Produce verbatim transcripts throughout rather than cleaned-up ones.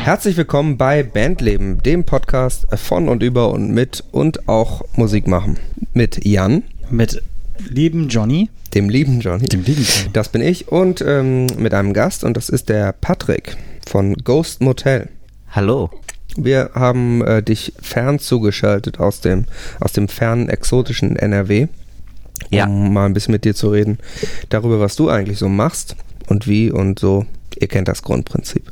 Herzlich willkommen bei Bandleben, dem Podcast von und über und mit und auch Musik machen. Mit Jan. Mit lieben Johnny. Dem lieben Johnny. Dem lieben Johnny. Das bin ich und ähm, mit einem Gast und das ist der Patrick von Ghost Motel. Hallo. Wir haben äh, dich fern zugeschaltet aus dem, aus dem fernen, exotischen N R W, um ja. mal ein bisschen mit dir zu reden darüber, was du eigentlich so machst und wie und so. Ihr kennt das Grundprinzip.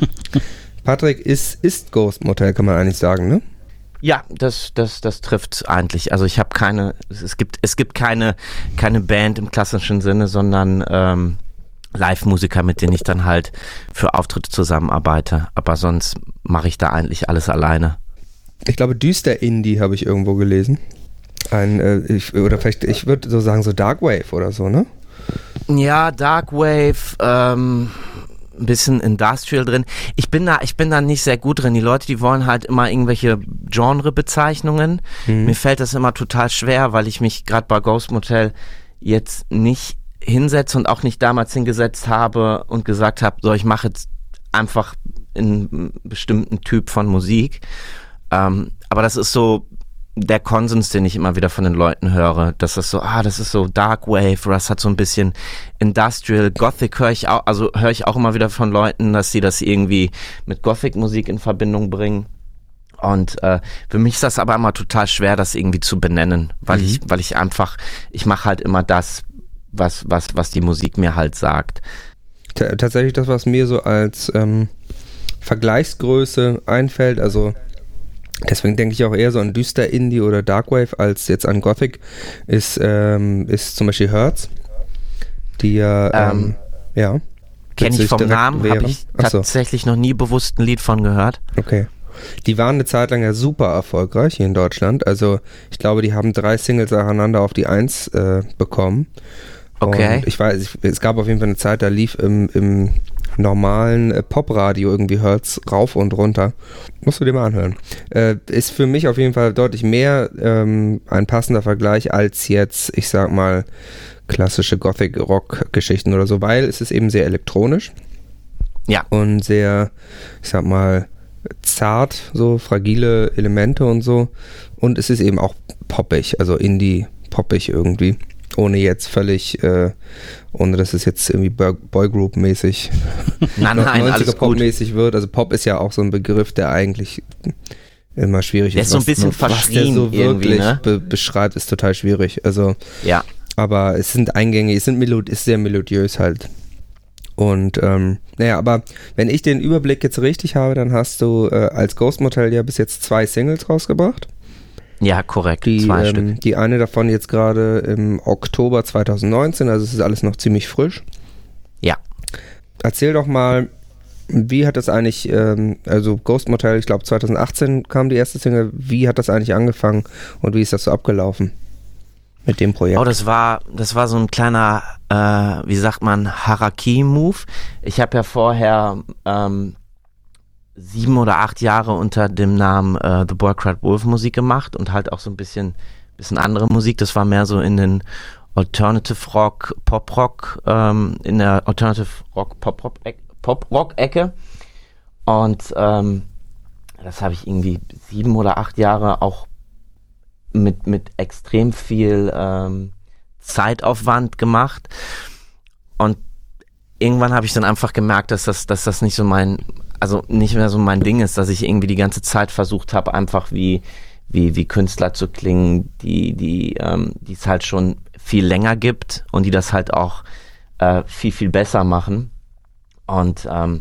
Patrick ist, ist Ghost Motel, kann man eigentlich sagen, ne? Ja, das, das, das trifft eigentlich. Also ich habe keine, es gibt, es gibt keine, keine Band im klassischen Sinne, sondern ähm, Live-Musiker, mit denen ich dann halt für Auftritte zusammenarbeite. Aber sonst mache ich da eigentlich alles alleine. Ich glaube, düster Indie habe ich irgendwo gelesen. Ein, äh, ich, oder vielleicht, ich würde so sagen, so Darkwave oder so, ne? Ja, Darkwave, ähm, ein bisschen Industrial drin. Ich bin da, ich bin da nicht sehr gut drin. Die Leute, die wollen halt immer irgendwelche Genrebezeichnungen. Mhm. Mir fällt das immer total schwer, weil ich mich gerade bei Ghost Motel jetzt nicht hinsetze und auch nicht damals hingesetzt habe und gesagt habe, so, ich mache jetzt einfach einen bestimmten Typ von Musik. Ähm, aber das ist so der Konsens, den ich immer wieder von den Leuten höre, dass das so, ah, das ist so Darkwave, das hat so ein bisschen Industrial, Gothic höre ich auch, also höre ich auch immer wieder von Leuten, dass sie das irgendwie mit Gothic-Musik in Verbindung bringen. Und äh, für mich ist das aber immer total schwer, das irgendwie zu benennen, weil mhm. ich, weil ich einfach, ich mache halt immer das, was, was, was die Musik mir halt sagt. T- tatsächlich das, was mir so als ähm, Vergleichsgröße einfällt, also deswegen denke ich auch eher so an düster Indie oder Darkwave als jetzt an Gothic, ist, ähm, ist zum Beispiel Hertz, die ja, ähm, ähm, ja. Kenne ich vom Namen, habe ich Achso. tatsächlich noch nie bewusst ein Lied von gehört. Okay. Die waren eine Zeit lang ja super erfolgreich hier in Deutschland, also ich glaube, die haben drei Singles nacheinander auf die Eins äh, bekommen. Okay. Und ich weiß, ich, es gab auf jeden Fall eine Zeit, da lief im, im normalen äh, Popradio irgendwie Hertz rauf und runter. Musst du dir mal anhören. Äh, ist für mich auf jeden Fall deutlich mehr ähm, ein passender Vergleich als jetzt, ich sag mal, klassische Gothic-Rock-Geschichten oder so, weil es ist eben sehr elektronisch. Ja. Und sehr, ich sag mal, zart, so fragile Elemente und so. Und es ist eben auch poppig, also Indie-poppig irgendwie. Ohne jetzt völlig, äh, ohne dass es jetzt irgendwie Boygroup-mäßig nein, nein, alles Pop-mäßig wird. Also Pop ist ja auch so ein Begriff, der eigentlich immer schwierig der ist. Der ist so ein bisschen was, verschrien was der so wirklich ne? be- beschreibt, ist total schwierig. Also, ja. Aber es sind Eingänge, es sind Melod- ist sehr melodiös halt. Und ähm, naja, aber wenn ich den Überblick jetzt richtig habe, dann hast du äh, als Ghost Motel ja bis jetzt zwei Singles rausgebracht. Ja, korrekt, die, zwei ähm, Stück. Die eine davon jetzt gerade im Oktober zwanzig neunzehn, also es ist alles noch ziemlich frisch. Ja. Erzähl doch mal, wie hat das eigentlich, ähm, also Ghost Motel, ich glaube zwanzig achtzehn kam die erste Single, wie hat das eigentlich angefangen und wie ist das so abgelaufen mit dem Projekt? Oh, das war, das war so ein kleiner, äh, wie sagt man, Haraki-Move. Ich habe ja vorher ähm, sieben oder acht Jahre unter dem Namen äh, The Boy Cried Wolf Musik gemacht und halt auch so ein bisschen, bisschen andere Musik. Das war mehr so in den Alternative Rock, Pop Rock, ähm, in der Alternative Rock, Pop Rock, Pop Rock Ecke. Und ähm, das habe ich irgendwie sieben oder acht Jahre auch mit, mit extrem viel ähm, Zeitaufwand gemacht. Und irgendwann habe ich dann einfach gemerkt, dass das, dass das nicht so mein, also nicht mehr so mein Ding ist, dass ich irgendwie die ganze Zeit versucht habe, einfach wie, wie, wie Künstler zu klingen, die, die, ähm, die es halt schon viel länger gibt und die das halt auch äh, viel, viel besser machen. Und ähm,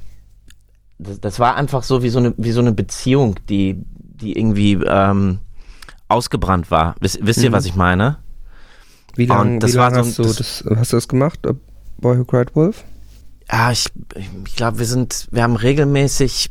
das, das war einfach so wie so eine, wie so eine Beziehung, die, die irgendwie ähm, ausgebrannt war. Wisst, wisst ihr, mhm. was ich meine? Wie lange lang lang so hast, du das, hast du das gemacht, Boy Who Cried Wolf? Ja, ich, ich glaube, wir sind, wir haben regelmäßig,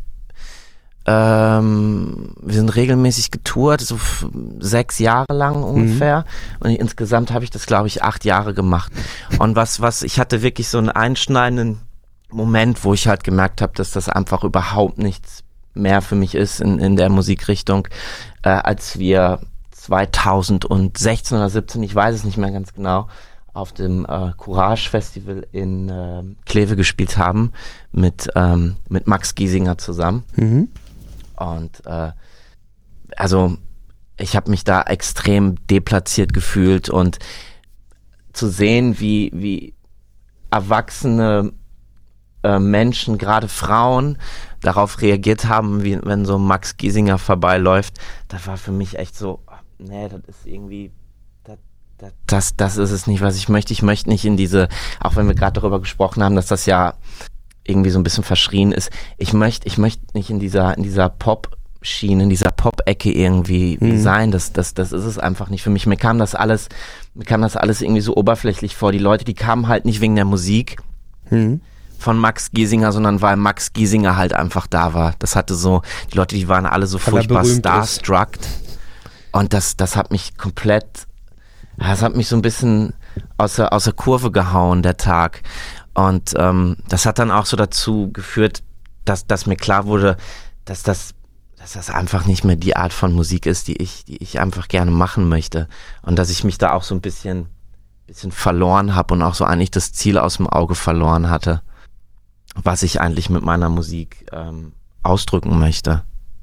ähm, wir sind regelmäßig getourt, so f- sechs Jahre lang ungefähr. Mhm. Und insgesamt habe ich das, glaube ich, acht Jahre gemacht. Und was, was, ich hatte wirklich so einen einschneidenden Moment, wo ich halt gemerkt habe, dass das einfach überhaupt nichts mehr für mich ist in, in der Musikrichtung, äh, als wir zweitausendsechzehn oder siebzehn, ich weiß es nicht mehr ganz genau, auf dem äh, Courage Festival in äh, Kleve gespielt haben mit, ähm, mit Max Giesinger zusammen. Mhm. Und äh, also ich habe mich da extrem deplatziert gefühlt und zu sehen, wie, wie erwachsene äh, Menschen, gerade Frauen, darauf reagiert haben, wie wenn so Max Giesinger vorbeiläuft, das war für mich echt so, nee, das ist irgendwie, das, das, das, das ist es nicht, was ich möchte. Ich möchte nicht in diese, auch wenn wir gerade darüber gesprochen haben, dass das ja irgendwie so ein bisschen verschrien ist, ich möchte, ich möchte nicht in dieser, in dieser Pop-Schiene, in dieser Pop-Ecke irgendwie mhm. sein, das, das, das ist es einfach nicht für mich. Mir kam das alles, mir kam das alles irgendwie so oberflächlich vor. Die Leute, die kamen halt nicht wegen der Musik, mhm. von Max Giesinger, sondern weil Max Giesinger halt einfach da war. Das hatte so, die Leute, die waren alle so furchtbar starstruck. Und das, das hat mich komplett, das hat mich so ein bisschen aus der, aus der Kurve gehauen, der Tag. Und ähm, das hat dann auch so dazu geführt, dass, dass mir klar wurde, dass das, dass das einfach nicht mehr die Art von Musik ist, die ich, die ich einfach gerne machen möchte. Und dass ich mich da auch so ein bisschen, bisschen verloren habe und auch so eigentlich das Ziel aus dem Auge verloren hatte, was ich eigentlich mit meiner Musik ähm, ausdrücken möchte.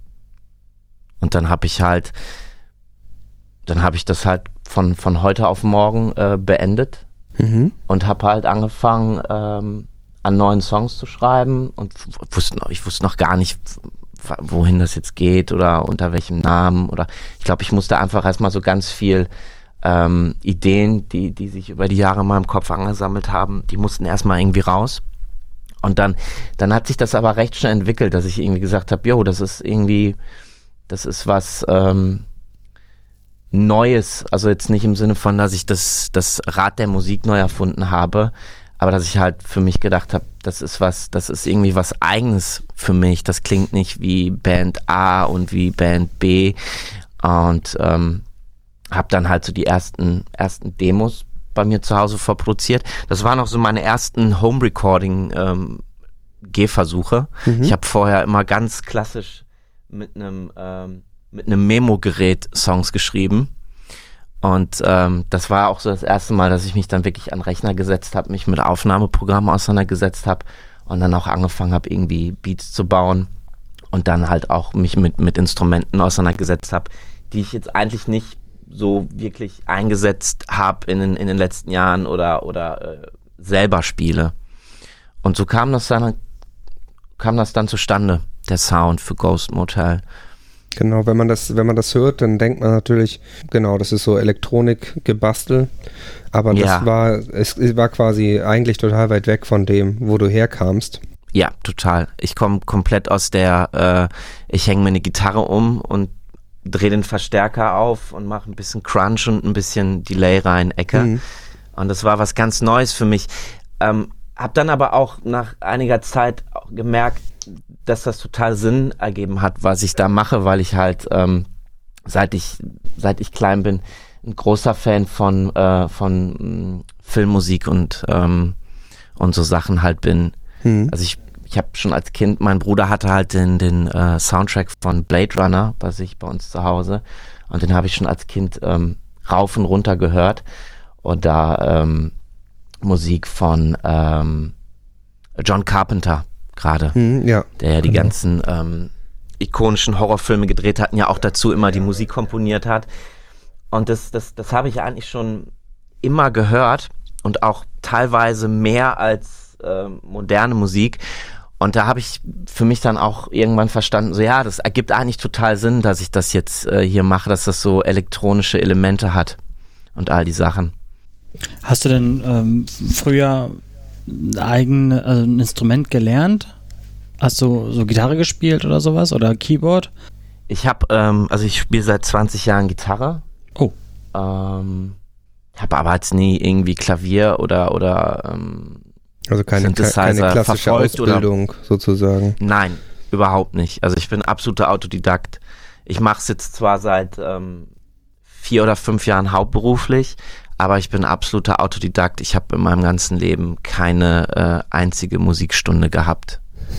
Und dann habe ich halt, dann habe ich das halt von, von heute auf morgen äh, beendet mhm. und habe halt angefangen, ähm, an neuen Songs zu schreiben und wusste noch, ich wusste noch gar nicht, wohin das jetzt geht oder unter welchem Namen oder ich glaube, ich musste einfach erstmal so ganz viel ähm, Ideen, die, die sich über die Jahre in meinem Kopf angesammelt haben, die mussten erstmal irgendwie raus. Und dann, dann hat sich das aber recht schnell entwickelt, dass ich irgendwie gesagt habe, jo, das ist irgendwie, das ist was ähm, Neues, also jetzt nicht im Sinne von, dass ich das, das Rad der Musik neu erfunden habe, aber dass ich halt für mich gedacht habe, das ist was, das ist irgendwie was Eigenes für mich, das klingt nicht wie Band A und wie Band B und ähm, habe dann halt so die ersten, ersten Demos bei mir zu Hause vorproduziert. Das waren auch so meine ersten Home-Recording-Gehversuche. Ähm, mhm. Ich habe vorher immer ganz klassisch mit einem ähm, mit einem Memo-Gerät Songs geschrieben. Und ähm, das war auch so das erste Mal, dass ich mich dann wirklich an den Rechner gesetzt habe, mich mit Aufnahmeprogrammen auseinandergesetzt habe und dann auch angefangen habe, irgendwie Beats zu bauen und dann halt auch mich mit, mit Instrumenten auseinandergesetzt habe, die ich jetzt eigentlich nicht so wirklich eingesetzt habe in den, in den letzten Jahren oder, oder äh, selber spiele. Und so kam das dann, kam das dann zustande, der Sound für Ghost Motel. Genau, wenn man das, wenn man das hört, dann denkt man natürlich, genau, das ist so Elektronik-Gebastel, aber das ja. war, es war quasi eigentlich total weit weg von dem, wo du herkamst. Ja, total. Ich komme komplett aus der, äh, ich hänge mir eine Gitarre um und drehe den Verstärker auf und mache ein bisschen Crunch und ein bisschen Delay rein, Ecke. Mhm. Und das war was ganz Neues für mich. Ähm, hab dann aber auch nach einiger Zeit auch gemerkt, dass das total Sinn ergeben hat, was ich da mache, weil ich halt, ähm, seit ich seit ich klein bin, ein großer Fan von äh, von mh, Filmmusik und ähm, und so Sachen halt bin. Mhm. Also ich Ich habe schon als Kind, mein Bruder hatte halt den, den äh, Soundtrack von Blade Runner bei sich bei uns zu Hause und den habe ich schon als Kind ähm, rauf und runter gehört und da ähm, Musik von ähm, John Carpenter gerade, hm, ja, der ja die genau. ganzen ähm, ikonischen Horrorfilme gedreht hat und ja auch dazu immer die Musik komponiert hat und das, das, das habe ich eigentlich schon immer gehört und auch teilweise mehr als äh, moderne Musik. Und da habe ich für mich dann auch irgendwann verstanden, so ja, das ergibt eigentlich total Sinn, dass ich das jetzt äh, hier mache, dass das so elektronische Elemente hat und all die Sachen. Hast du denn ähm, früher ein eigenes also ein Instrument gelernt? Hast du so Gitarre gespielt oder sowas oder Keyboard? Ich habe, ähm, also ich spiele seit zwanzig Jahren Gitarre. Oh. Ähm, habe aber jetzt nie irgendwie Klavier oder oder ähm, Also keine, keine klassische Ausbildung oder, sozusagen. Nein, überhaupt nicht. Also ich bin absoluter Autodidakt. Ich mache es jetzt zwar seit ähm, vier oder fünf Jahren hauptberuflich, aber ich bin absoluter Autodidakt. Ich habe in meinem ganzen Leben keine äh, einzige Musikstunde gehabt.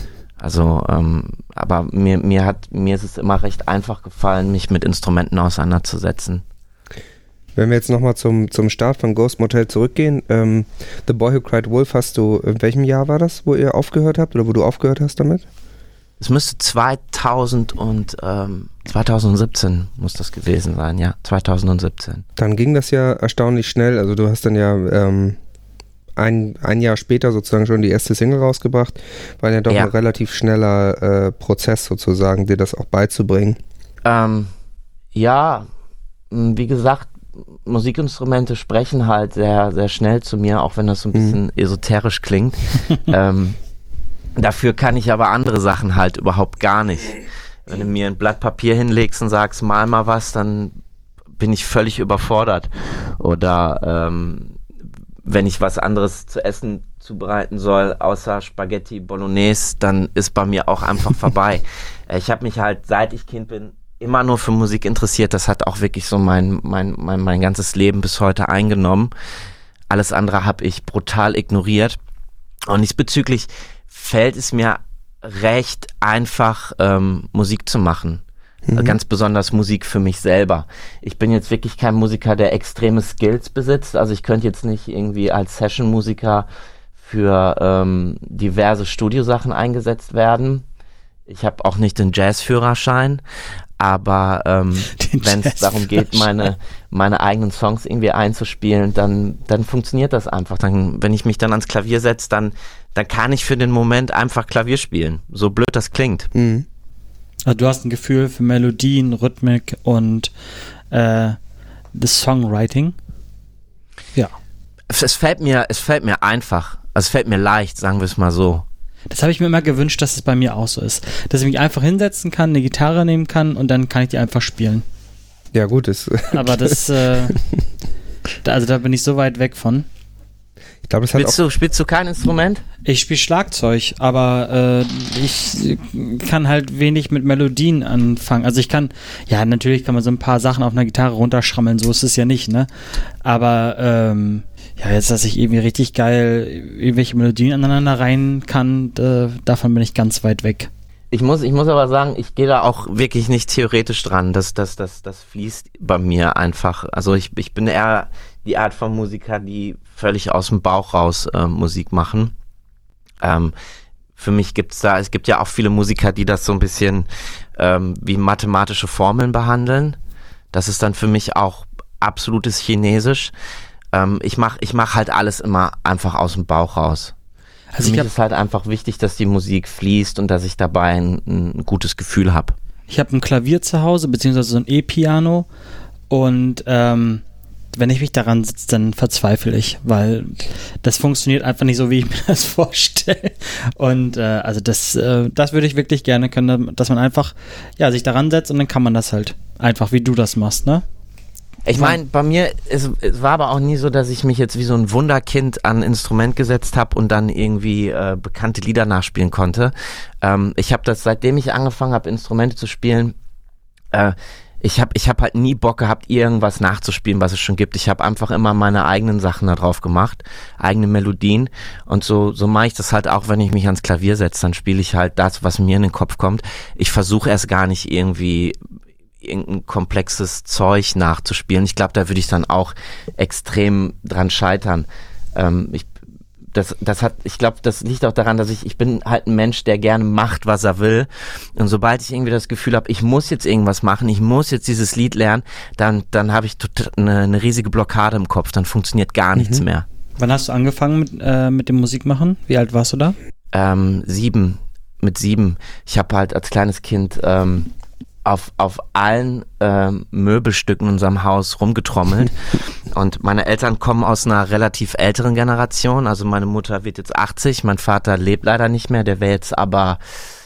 Also, ähm, aber mir, mir hat, mir ist es immer recht einfach gefallen, mich mit Instrumenten auseinanderzusetzen. Wenn wir jetzt nochmal zum, zum Start von Ghost Motel zurückgehen, ähm, The Boy Who Cried Wolf hast du, in welchem Jahr war das, wo ihr aufgehört habt oder wo du aufgehört hast damit? Es müsste zweitausend und ähm, zweitausendsiebzehn muss das gewesen sein, ja, zweitausendsiebzehn. Dann ging das ja erstaunlich schnell, also du hast dann ja ähm, ein, ein Jahr später sozusagen schon die erste Single rausgebracht, war ja doch Ja. ein relativ schneller äh, Prozess sozusagen, dir das auch beizubringen. Ähm, ja, m, wie gesagt, Musikinstrumente sprechen halt sehr, sehr schnell zu mir, auch wenn das so ein bisschen esoterisch klingt. ähm, dafür kann ich aber andere Sachen halt überhaupt gar nicht. Wenn du mir ein Blatt Papier hinlegst und sagst, mal mal was, dann bin ich völlig überfordert. Oder ähm, wenn ich was anderes zu essen zubereiten soll, außer Spaghetti Bolognese, dann ist bei mir auch einfach vorbei. Ich habe mich halt, seit ich Kind bin, immer nur für Musik interessiert. Das hat auch wirklich so mein, mein, mein, mein ganzes Leben bis heute eingenommen. Alles andere habe ich brutal ignoriert. Und diesbezüglich fällt es mir recht einfach, ähm, Musik zu machen. Mhm. Ganz besonders Musik für mich selber. Ich bin jetzt wirklich kein Musiker, der extreme Skills besitzt. Also ich könnte jetzt nicht irgendwie als Session-Musiker für ähm, diverse Studiosachen eingesetzt werden. Ich habe auch nicht den Jazzführerschein. Aber ähm, wenn es darum geht, meine, meine eigenen Songs irgendwie einzuspielen, dann, dann funktioniert das einfach. Dann, wenn ich mich dann ans Klavier setze, dann, dann kann ich für den Moment einfach Klavier spielen. So blöd das klingt. Mhm. Also du hast ein Gefühl für Melodien, Rhythmik und äh, das Songwriting. Ja. Es, es fällt mir, es fällt mir einfach. Also es fällt mir leicht, sagen wir es mal so. Das habe ich mir immer gewünscht, dass es bei mir auch so ist. Dass ich mich einfach hinsetzen kann, eine Gitarre nehmen kann und dann kann ich die einfach spielen. Ja gut, das Aber das, äh, da, also da bin ich so weit weg von. ich glaube, das hat Spielst auch du, spielst du kein Instrument? Ich spiele Schlagzeug, aber äh, ich kann halt wenig mit Melodien anfangen. Also ich kann, ja natürlich kann man so ein paar Sachen auf einer Gitarre runterschrammeln, so ist es ja nicht, ne? Aber ähm, ja, jetzt, dass ich irgendwie richtig geil irgendwelche Melodien aneinander rein kann, äh, davon bin ich ganz weit weg. Ich muss, ich muss aber sagen, ich gehe da auch wirklich nicht theoretisch dran. Das, das, das, das fließt bei mir einfach. Also ich, ich bin eher die Art von Musiker, die völlig aus dem Bauch raus äh, Musik machen. Ähm, für mich gibt's da, es gibt ja auch viele Musiker, die das so ein bisschen ähm, wie mathematische Formeln behandeln. Das ist dann für mich auch absolutes Chinesisch. Ähm, ich mach, ich mach halt alles immer einfach aus dem Bauch raus. Also für mich ich hab, ist halt einfach wichtig, dass die Musik fließt und dass ich dabei ein, ein gutes Gefühl habe. ich habe ein Klavier zu Hause, beziehungsweise so ein E-Piano und ähm, wenn ich mich daran sitze, dann verzweifle ich, weil das funktioniert einfach nicht so, wie ich mir das vorstelle. Und äh, also das, äh, das würde ich wirklich gerne können, dass man einfach ja sich daran setzt und dann kann man das halt einfach, wie du das machst, ne? Ich meine, bei mir, es, es war aber auch nie so, dass ich mich jetzt wie so ein Wunderkind an ein Instrument gesetzt habe und dann irgendwie äh, bekannte Lieder nachspielen konnte. Ähm, ich habe das, seitdem ich angefangen habe, Instrumente zu spielen, äh, ich habe ich hab halt nie Bock gehabt, irgendwas nachzuspielen, was es schon gibt. Ich habe einfach immer meine eigenen Sachen da drauf gemacht, eigene Melodien, und so so mache ich das halt auch, wenn ich mich ans Klavier setze, dann spiele ich halt das, was mir in den Kopf kommt. Ich versuche erst gar nicht irgendwie irgendein komplexes Zeug nachzuspielen. Ich glaube, da würde ich dann auch extrem dran scheitern. Ähm, ich Das, das hat, ich glaube, das liegt auch daran, dass ich, ich bin halt ein Mensch, der gerne macht, was er will. Und sobald ich irgendwie das Gefühl habe, ich muss jetzt irgendwas machen, ich muss jetzt dieses Lied lernen, dann, dann habe ich tot, eine, eine riesige Blockade im Kopf, dann funktioniert gar nichts Mhm. mehr. Wann hast du angefangen mit, äh, mit dem Musikmachen? Wie alt warst du da? Ähm, sieben, mit sieben. Ich habe halt als kleines Kind ähm, auf, auf allen ähm, Möbelstücken in unserem Haus rumgetrommelt. Und meine Eltern kommen aus einer relativ älteren Generation. Also meine Mutter wird jetzt achtzig, mein Vater lebt leider nicht mehr, der wäre jetzt aber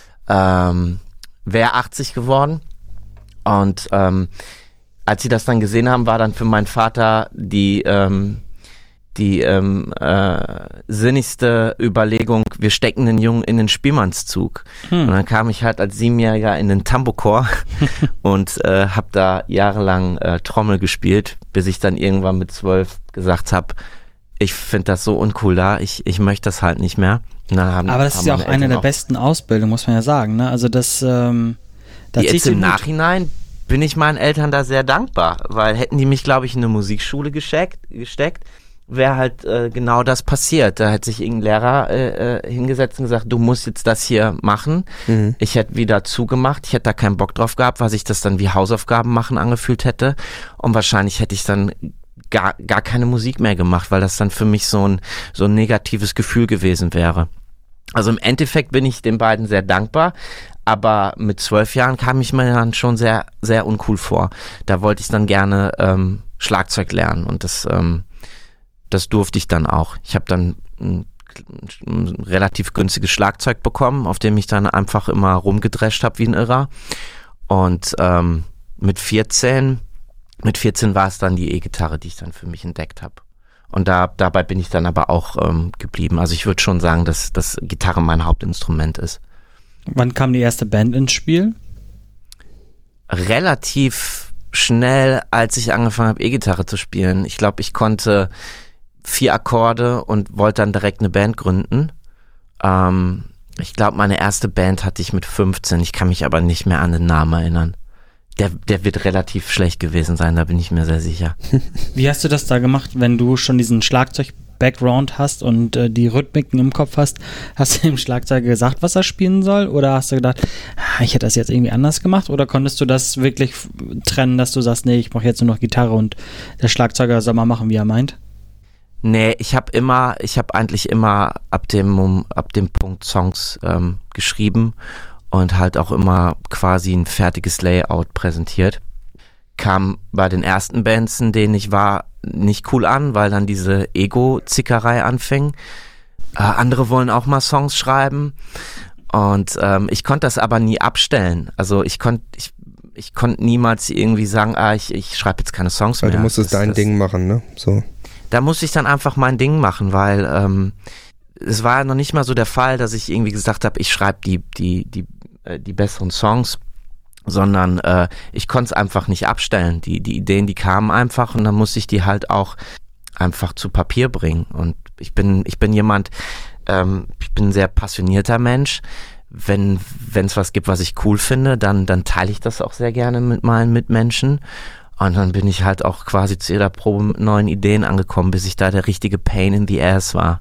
ähm, wäre achtzig geworden. Und ähm, als sie das dann gesehen haben, war dann für meinen Vater die ähm, die ähm, äh, sinnigste Überlegung, wir stecken den Jungen in den Spielmannszug. Hm. Und dann kam ich halt als Siebenjähriger in den Tambourchor und äh, habe da jahrelang äh, Trommel gespielt, bis ich dann irgendwann mit zwölf gesagt habe, ich finde das so uncool da, ich, ich möchte das halt nicht mehr. Und dann haben, Aber das haben ist ja auch meine eine Eltern der besten Ausbildungen, muss man ja sagen, ne? Also das, ähm, das Jetzt zieht im den Hut. Nachhinein bin ich meinen Eltern da sehr dankbar, weil hätten die mich, glaube ich, in eine Musikschule gesteckt, gesteckt wäre halt äh, genau das passiert. Da hätte sich irgendein Lehrer äh, äh, hingesetzt und gesagt, du musst jetzt das hier machen. Mhm. Ich hätte wieder zugemacht, ich hätte da keinen Bock drauf gehabt, weil sich das dann wie Hausaufgaben machen angefühlt hätte. Und wahrscheinlich hätte ich dann gar, gar keine Musik mehr gemacht, weil das dann für mich so ein, so ein negatives Gefühl gewesen wäre. Also im Endeffekt bin ich den beiden sehr dankbar, aber mit zwölf Jahren kam ich mir dann schon sehr, sehr uncool vor. Da wollte ich dann gerne ähm, Schlagzeug lernen und das ähm, Das durfte ich dann auch. Ich habe dann ein, ein relativ günstiges Schlagzeug bekommen, auf dem ich dann einfach immer rumgedrescht habe wie ein Irrer. Und ähm, mit vierzehn, mit vierzehn war es dann die E-Gitarre, die ich dann für mich entdeckt habe. Und da dabei bin ich dann aber auch ähm, geblieben. Also ich würde schon sagen, dass, dass Gitarre mein Hauptinstrument ist. Wann kam die erste Band ins Spiel? Relativ schnell, als ich angefangen habe, E-Gitarre zu spielen. Ich glaube, ich konnte vier Akkorde und wollte dann direkt eine Band gründen. Ähm, ich glaube, meine erste Band hatte ich mit fünfzehn. Ich kann mich aber nicht mehr an den Namen erinnern. Der, der wird relativ schlecht gewesen sein, da bin ich mir sehr sicher. Wie hast du das da gemacht, wenn du schon diesen Schlagzeug-Background hast und äh, die Rhythmiken im Kopf hast? Hast du dem Schlagzeuger gesagt, was er spielen soll? Oder hast du gedacht, ich hätte das jetzt irgendwie anders gemacht? Oder konntest du das wirklich trennen, dass du sagst, nee, ich brauche jetzt nur noch Gitarre und der Schlagzeuger soll mal machen, wie er meint? Nee, ich habe immer, ich habe eigentlich immer ab dem, ab dem Punkt Songs ähm, geschrieben und halt auch immer quasi ein fertiges Layout präsentiert. Kam bei den ersten Bands, in denen ich war, nicht cool an, weil dann diese Ego-Zickerei anfing. Äh, andere wollen auch mal Songs schreiben und ähm, ich konnte das aber nie abstellen. Also ich konnte, ich, ich konnte niemals irgendwie sagen, ah, ich, ich schreibe jetzt keine Songs weil mehr. Weil du musstest das, dein das, Ding machen, ne? So. Da musste ich dann einfach mein Ding machen, weil ähm, es war ja noch nicht mal so der Fall, dass ich irgendwie gesagt habe, ich schreibe die die die äh, die besseren Songs, sondern äh, ich konnte es einfach nicht abstellen. Die die Ideen, die kamen einfach und dann musste ich die halt auch einfach zu Papier bringen. Und ich bin ich bin jemand, ähm, ich bin ein sehr passionierter Mensch. Wenn wenn es was gibt, was ich cool finde, dann dann teile ich das auch sehr gerne mit meinen Mitmenschen. Und dann bin ich halt auch quasi zu jeder Probe mit neuen Ideen angekommen, bis ich da der richtige Pain in the Ass war.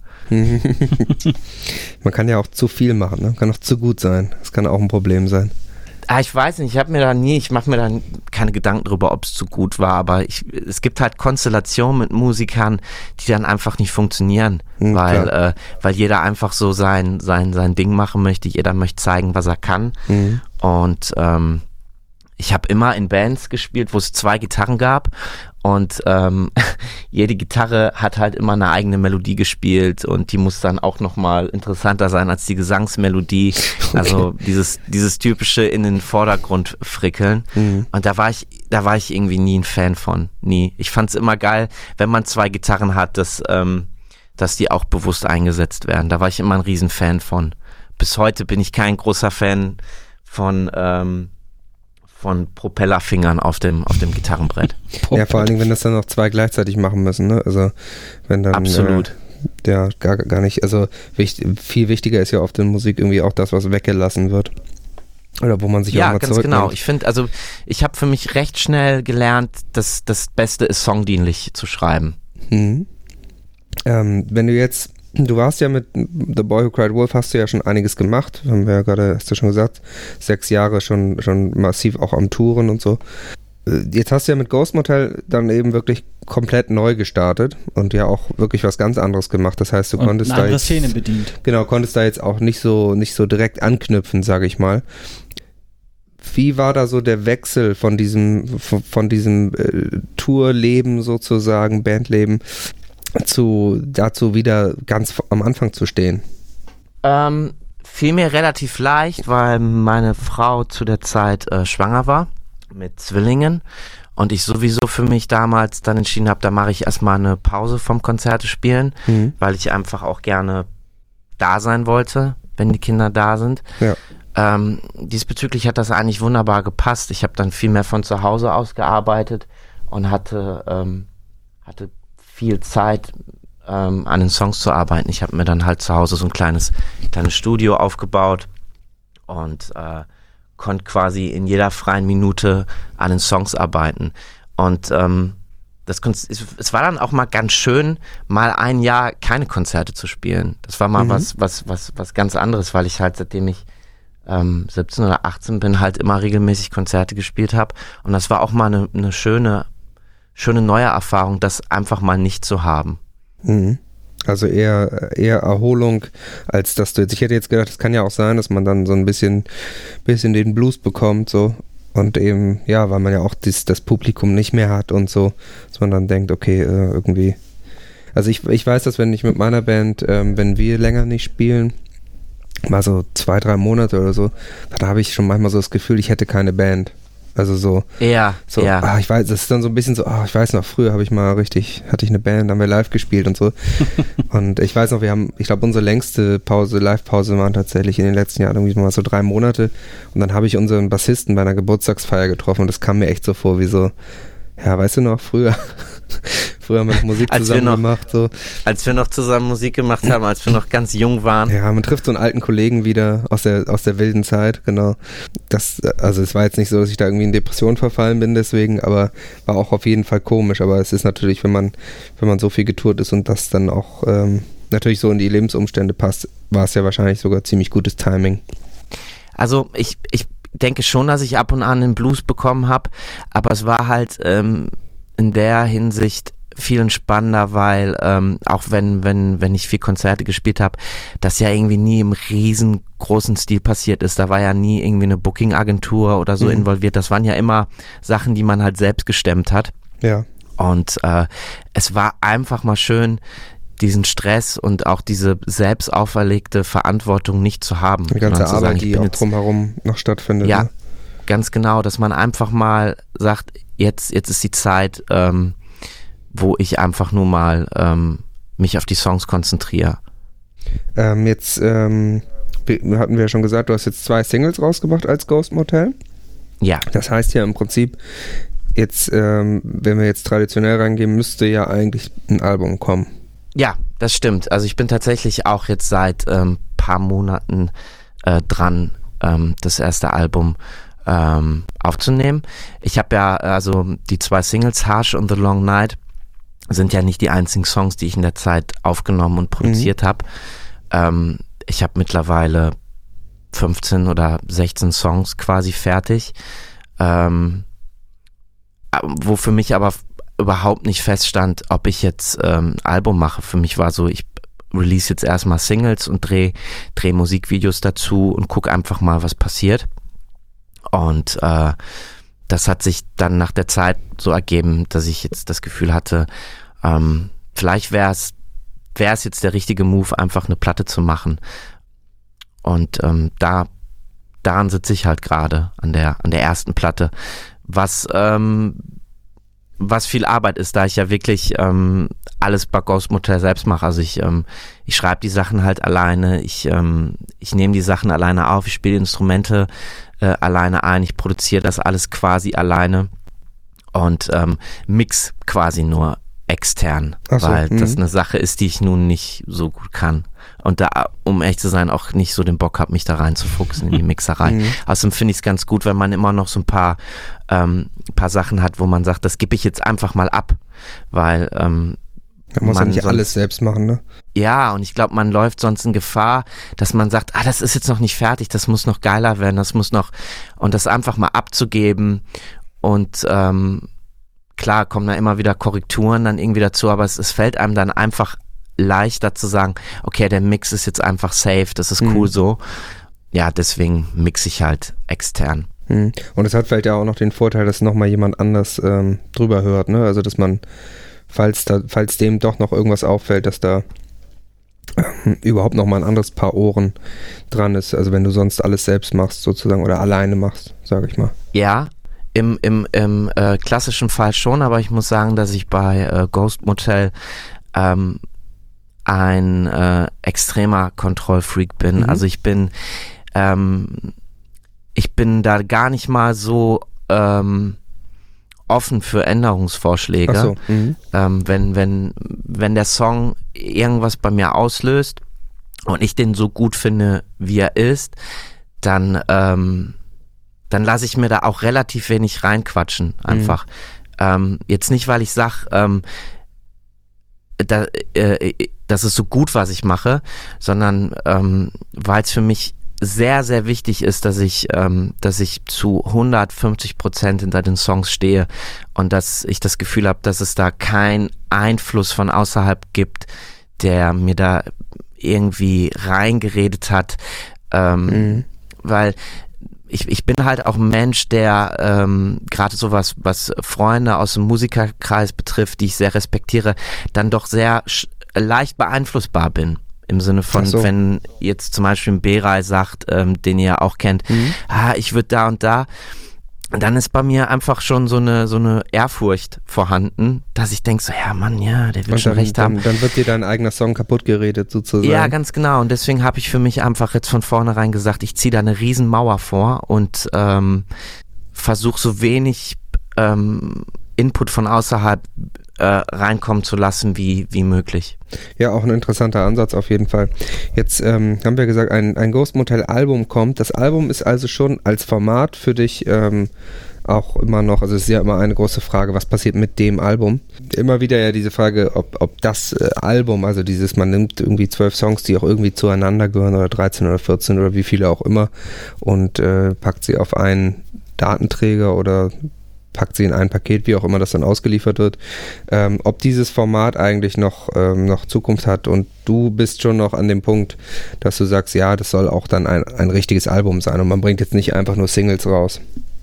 Man kann ja auch zu viel machen, ne? Kann auch zu gut sein. Das kann auch ein Problem sein. Ah, ich weiß nicht, ich habe mir da nie, ich mache mir da keine Gedanken drüber, ob es zu gut war, aber ich, es gibt halt Konstellationen mit Musikern, die dann einfach nicht funktionieren, mhm, weil äh, weil jeder einfach so sein sein sein Ding machen möchte, jeder möchte zeigen, was er kann. Mhm. Und ähm, ich habe immer in Bands gespielt, wo es zwei Gitarren gab und ähm, jede Gitarre hat halt immer eine eigene Melodie gespielt und die muss dann auch nochmal interessanter sein als die Gesangsmelodie. Okay. Also dieses dieses typische in den Vordergrund frickeln. Mhm. Und da war ich da war ich irgendwie nie ein Fan von, nie. Ich fand's immer geil, wenn man zwei Gitarren hat, dass ähm, dass die auch bewusst eingesetzt werden. Da war ich immer ein Riesenfan von. Bis heute bin ich kein großer Fan von ähm, von Propellerfingern auf dem auf dem Gitarrenbrett. Ja, vor allen Dingen, wenn das dann noch zwei gleichzeitig machen müssen, ne? Also wenn dann absolut. Äh, ja, gar, gar nicht, also wichtig, viel wichtiger ist ja oft in Musik irgendwie auch das, was weggelassen wird. Oder wo man sich ja, auch mal ganz zurücknimmt. genau. Ich finde, also ich habe für mich recht schnell gelernt, dass das Beste ist, songdienlich zu schreiben. Mhm. Ähm, wenn du jetzt Du warst ja mit The Boy Who Cried Wolf, hast du ja schon einiges gemacht, haben wir ja gerade, hast du schon gesagt, sechs Jahre schon, schon massiv auch am Touren und so. Jetzt hast du ja mit Ghost Motel dann eben wirklich komplett neu gestartet und ja auch wirklich was ganz anderes gemacht. Das heißt, du und konntest eine da andere jetzt, Szene bedient. Genau, konntest da jetzt auch nicht so nicht so direkt anknüpfen, sage ich mal. Wie war da so der Wechsel von diesem von, von diesem äh, Tourleben sozusagen, Bandleben, zu dazu wieder ganz am Anfang zu stehen? Ähm, fiel mir relativ leicht, weil meine Frau zu der Zeit äh, schwanger war mit Zwillingen und ich sowieso für mich damals dann entschieden habe, da mache ich erstmal eine Pause vom Konzerte spielen, mhm. weil ich einfach auch gerne da sein wollte, wenn die Kinder da sind. Ja. Ähm, diesbezüglich hat das eigentlich wunderbar gepasst. Ich habe dann viel mehr von zu Hause aus gearbeitet und hatte ähm, hatte viel Zeit, ähm, an den Songs zu arbeiten. Ich habe mir dann halt zu Hause so ein kleines, kleines Studio aufgebaut und äh, konnte quasi in jeder freien Minute an den Songs arbeiten. Und ähm, das es war dann auch mal ganz schön, mal ein Jahr keine Konzerte zu spielen. Das war mal mhm. was, was, was, was ganz anderes, weil ich halt, seitdem ich ähm, siebzehn oder achtzehn bin, halt immer regelmäßig Konzerte gespielt habe. Und das war auch mal eine, eine schöne, schöne neue Erfahrung, das einfach mal nicht zu haben. Mhm. Also eher, eher Erholung, als dass du jetzt, ich hätte jetzt gedacht, es kann ja auch sein, dass man dann so ein bisschen, bisschen den Blues bekommt, so. Und eben, ja, weil man ja auch dies, das Publikum nicht mehr hat und so, dass man dann denkt, okay, äh, irgendwie. Also ich, ich weiß, dass wenn ich mit meiner Band, ähm, wenn wir länger nicht spielen, mal so zwei, drei Monate oder so, da habe ich schon manchmal so das Gefühl, ich hätte keine Band. Also so, ja, so ja. Ah, ich weiß, das ist dann so ein bisschen so, ah, ich weiß noch, früher habe ich mal richtig, hatte ich eine Band, haben wir live gespielt und so. Und ich weiß noch, wir haben, ich glaube, unsere längste Pause, Live-Pause waren tatsächlich in den letzten Jahren irgendwie mal so drei Monate. Und dann habe ich unseren Bassisten bei einer Geburtstagsfeier getroffen und das kam mir echt so vor, wie so, ja, weißt du noch, früher, früher haben wir Musik zusammen noch, gemacht. So. Als wir noch zusammen Musik gemacht haben, als wir noch ganz jung waren. Ja, man trifft so einen alten Kollegen wieder aus der, aus der wilden Zeit, genau. Das, also es war jetzt nicht so, dass ich da irgendwie in Depression verfallen bin deswegen, aber war auch auf jeden Fall komisch. Aber es ist natürlich, wenn man, wenn man so viel getourt ist und das dann auch ähm, natürlich so in die Lebensumstände passt, war es ja wahrscheinlich sogar ziemlich gutes Timing. Also ich, ich denke schon, dass ich ab und an den Blues bekommen habe, aber es war halt ähm, in der Hinsicht viel entspannender, weil ähm, auch wenn wenn wenn ich viel Konzerte gespielt habe, das ja irgendwie nie im riesengroßen Stil passiert ist. Da war ja nie irgendwie eine Booking-Agentur oder so mhm. involviert. Das waren ja immer Sachen, die man halt selbst gestemmt hat. Ja. Und äh, es war einfach mal schön, diesen Stress und auch diese selbst auferlegte Verantwortung nicht zu haben. Die ganze Arbeit, sagen, die auch drumherum noch stattfindet. Ja, ne? Ganz genau, dass man einfach mal sagt, jetzt jetzt ist die Zeit, ähm, wo ich einfach nur mal ähm, mich auf die Songs konzentriere. Ähm, jetzt ähm, hatten wir ja schon gesagt, du hast jetzt zwei Singles rausgebracht als Ghost Motel. Ja. Das heißt ja im Prinzip, jetzt, ähm, wenn wir jetzt traditionell reingehen, müsste ja eigentlich ein Album kommen. Ja, das stimmt. Also ich bin tatsächlich auch jetzt seit ähm, paar Monaten äh, dran, ähm, das erste Album ähm, aufzunehmen. Ich habe ja, also die zwei Singles, Harsh und The Long Night, sind ja nicht die einzigen Songs, die ich in der Zeit aufgenommen und produziert mhm. habe. Ähm, ich habe mittlerweile fünfzehn oder sechzehn Songs quasi fertig, ähm, wo für mich aber überhaupt nicht feststand, ob ich jetzt ähm, ein Album mache. Für mich war so, ich release jetzt erstmal Singles und drehe dreh Musikvideos dazu und gucke einfach mal, was passiert. Und äh, das hat sich dann nach der Zeit so ergeben, dass ich jetzt das Gefühl hatte, ähm, vielleicht wäre es wäre es jetzt der richtige Move, einfach eine Platte zu machen. Und ähm, da daran sitze ich halt gerade an der an der ersten Platte, was ähm, was viel Arbeit ist, da ich ja wirklich ähm, alles bei Ghost Motel selbst mache. Also ich ähm, ich schreibe die Sachen halt alleine, ich ähm, ich nehme die Sachen alleine auf, ich spiele Instrumente äh, alleine ein, ich produziere das alles quasi alleine und ähm, mix quasi nur extern, Ach so, weil mh. das eine Sache ist, die ich nun nicht so gut kann. Und da, um ehrlich zu sein, auch nicht so den Bock habe, mich da reinzufuchsen in die Mixerei. Mhm. Außerdem finde ich es ganz gut, wenn man immer noch so ein paar, ähm, paar Sachen hat, wo man sagt, das gebe ich jetzt einfach mal ab, weil ähm, man muss man ja nicht sonst, alles selbst machen, ne? Ja, und ich glaube, man läuft sonst in Gefahr, dass man sagt, ah, das ist jetzt noch nicht fertig, das muss noch geiler werden, das muss noch, und das einfach mal abzugeben und ähm, klar kommen da immer wieder Korrekturen dann irgendwie dazu, aber es, es fällt einem dann einfach leichter zu sagen, okay, der Mix ist jetzt einfach safe, das ist cool mhm. so. Ja, deswegen mixe ich halt extern. Mhm. Und es hat vielleicht ja auch noch den Vorteil, dass nochmal jemand anders ähm, drüber hört, ne? Also dass man, falls da, falls dem doch noch irgendwas auffällt, dass da ähm, überhaupt nochmal ein anderes Paar Ohren dran ist. Also wenn du sonst alles selbst machst sozusagen oder alleine machst, sage ich mal. Ja, im, im, im äh, klassischen Fall schon, aber ich muss sagen, dass ich bei äh, Ghost Motel ähm, ein äh, extremer Kontrollfreak bin. Mhm. Also ich bin ähm, ich bin da gar nicht mal so ähm, offen für Änderungsvorschläge. Ach so. Mhm. Ähm, wenn, wenn, wenn der Song irgendwas bei mir auslöst und ich den so gut finde, wie er ist, dann ähm, dann lasse ich mir da auch relativ wenig reinquatschen, einfach. Mhm. Ähm, jetzt nicht, weil ich sage, ähm, da, äh, das ist so gut, was ich mache, sondern ähm, weil es für mich sehr, sehr wichtig ist, dass ich, ähm, dass ich zu hundertfünfzig Prozent hinter den Songs stehe und dass ich das Gefühl habe, dass es da keinen Einfluss von außerhalb gibt, der mir da irgendwie reingeredet hat, ähm, mhm. weil ich, ich bin halt auch ein Mensch, der ähm, gerade sowas, was Freunde aus dem Musikerkreis betrifft, die ich sehr respektiere, dann doch sehr sch- leicht beeinflussbar bin. Im Sinne von, so. Wenn jetzt zum Beispiel ein Beray sagt, ähm, den ihr auch kennt, mhm. ah, ich würde da und da, dann ist bei mir einfach schon so eine so eine Ehrfurcht vorhanden, dass ich denke so, ja Mann, ja, der wird und schon dann, recht haben. Dann, dann wird dir dein eigener Song kaputt geredet sozusagen. Ja, ganz genau. Und deswegen habe ich für mich einfach jetzt von vornherein gesagt, ich ziehe da eine Riesenmauer vor und ähm, versuche so wenig ähm, Input von außerhalb äh, reinkommen zu lassen wie wie möglich. Ja, auch ein interessanter Ansatz auf jeden Fall. Jetzt ähm, haben wir gesagt, ein, ein Ghost Motel Album kommt. Das Album ist also schon als Format für dich ähm, auch immer noch, also es ist ja immer eine große Frage, was passiert mit dem Album? Immer wieder ja diese Frage, ob, ob das äh, Album, also dieses, man nimmt irgendwie zwölf Songs, die auch irgendwie zueinander gehören oder dreizehn oder vierzehn oder wie viele auch immer und äh, packt sie auf einen Datenträger oder packt sie in ein Paket, wie auch immer das dann ausgeliefert wird, ähm, ob dieses Format eigentlich noch, ähm, noch Zukunft hat und du bist schon noch an dem Punkt, dass du sagst, ja, das soll auch dann ein, ein richtiges Album sein und man bringt jetzt nicht einfach nur Singles raus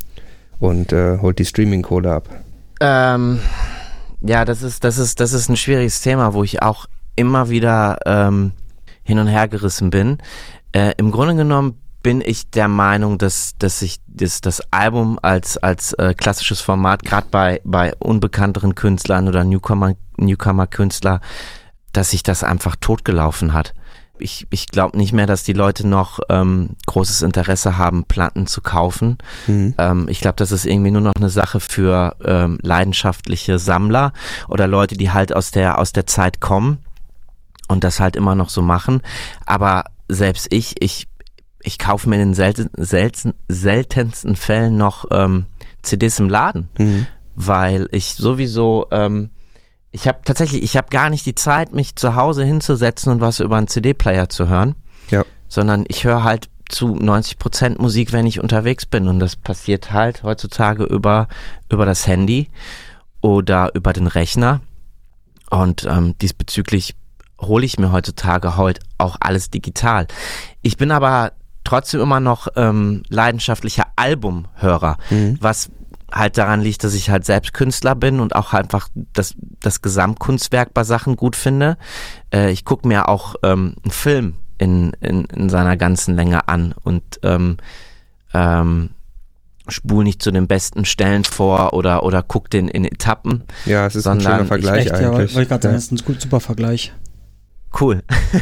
und äh, holt die Streaming-Kohle ab. Ähm, ja, das ist, das ist, das ist ein schwieriges Thema, wo ich auch immer wieder ähm, hin und her gerissen bin. Äh, im Grunde genommen bin ich der Meinung, dass dass ich das, das Album als als äh, klassisches Format, gerade bei bei unbekannteren Künstlern oder Newcomer Newcomer Künstler, dass sich das einfach totgelaufen hat. Ich ich glaube nicht mehr, dass die Leute noch ähm, großes Interesse haben, Platten zu kaufen. Mhm. Ähm, ich glaube, das ist irgendwie nur noch eine Sache für ähm, leidenschaftliche Sammler oder Leute, die halt aus der aus der Zeit kommen und das halt immer noch so machen. Aber selbst ich ich Ich kaufe mir in den selten, selten, seltensten Fällen noch ähm, C Ds im Laden, mhm. weil ich sowieso, ähm, ich habe tatsächlich, ich habe gar nicht die Zeit, mich zu Hause hinzusetzen und was über einen C D-Player zu hören, ja. sondern ich höre halt zu neunzig Prozent Musik, wenn ich unterwegs bin und das passiert halt heutzutage über, über das Handy oder über den Rechner und ähm, diesbezüglich hole ich mir heutzutage heute auch alles digital. Ich bin aber trotzdem immer noch ähm, leidenschaftlicher Albumhörer, mhm. was halt daran liegt, dass ich halt selbst Künstler bin und auch einfach das, das Gesamtkunstwerk bei Sachen gut finde. Äh, ich gucke mir auch ähm, einen Film in, in, in seiner ganzen Länge an und ähm, ähm, spule nicht zu den besten Stellen vor oder, oder gucke den in Etappen. Ja, es ist ein schöner Vergleich echt, eigentlich. Ja, wollte ich gerade sagen, das ist ein super Vergleich. Cool.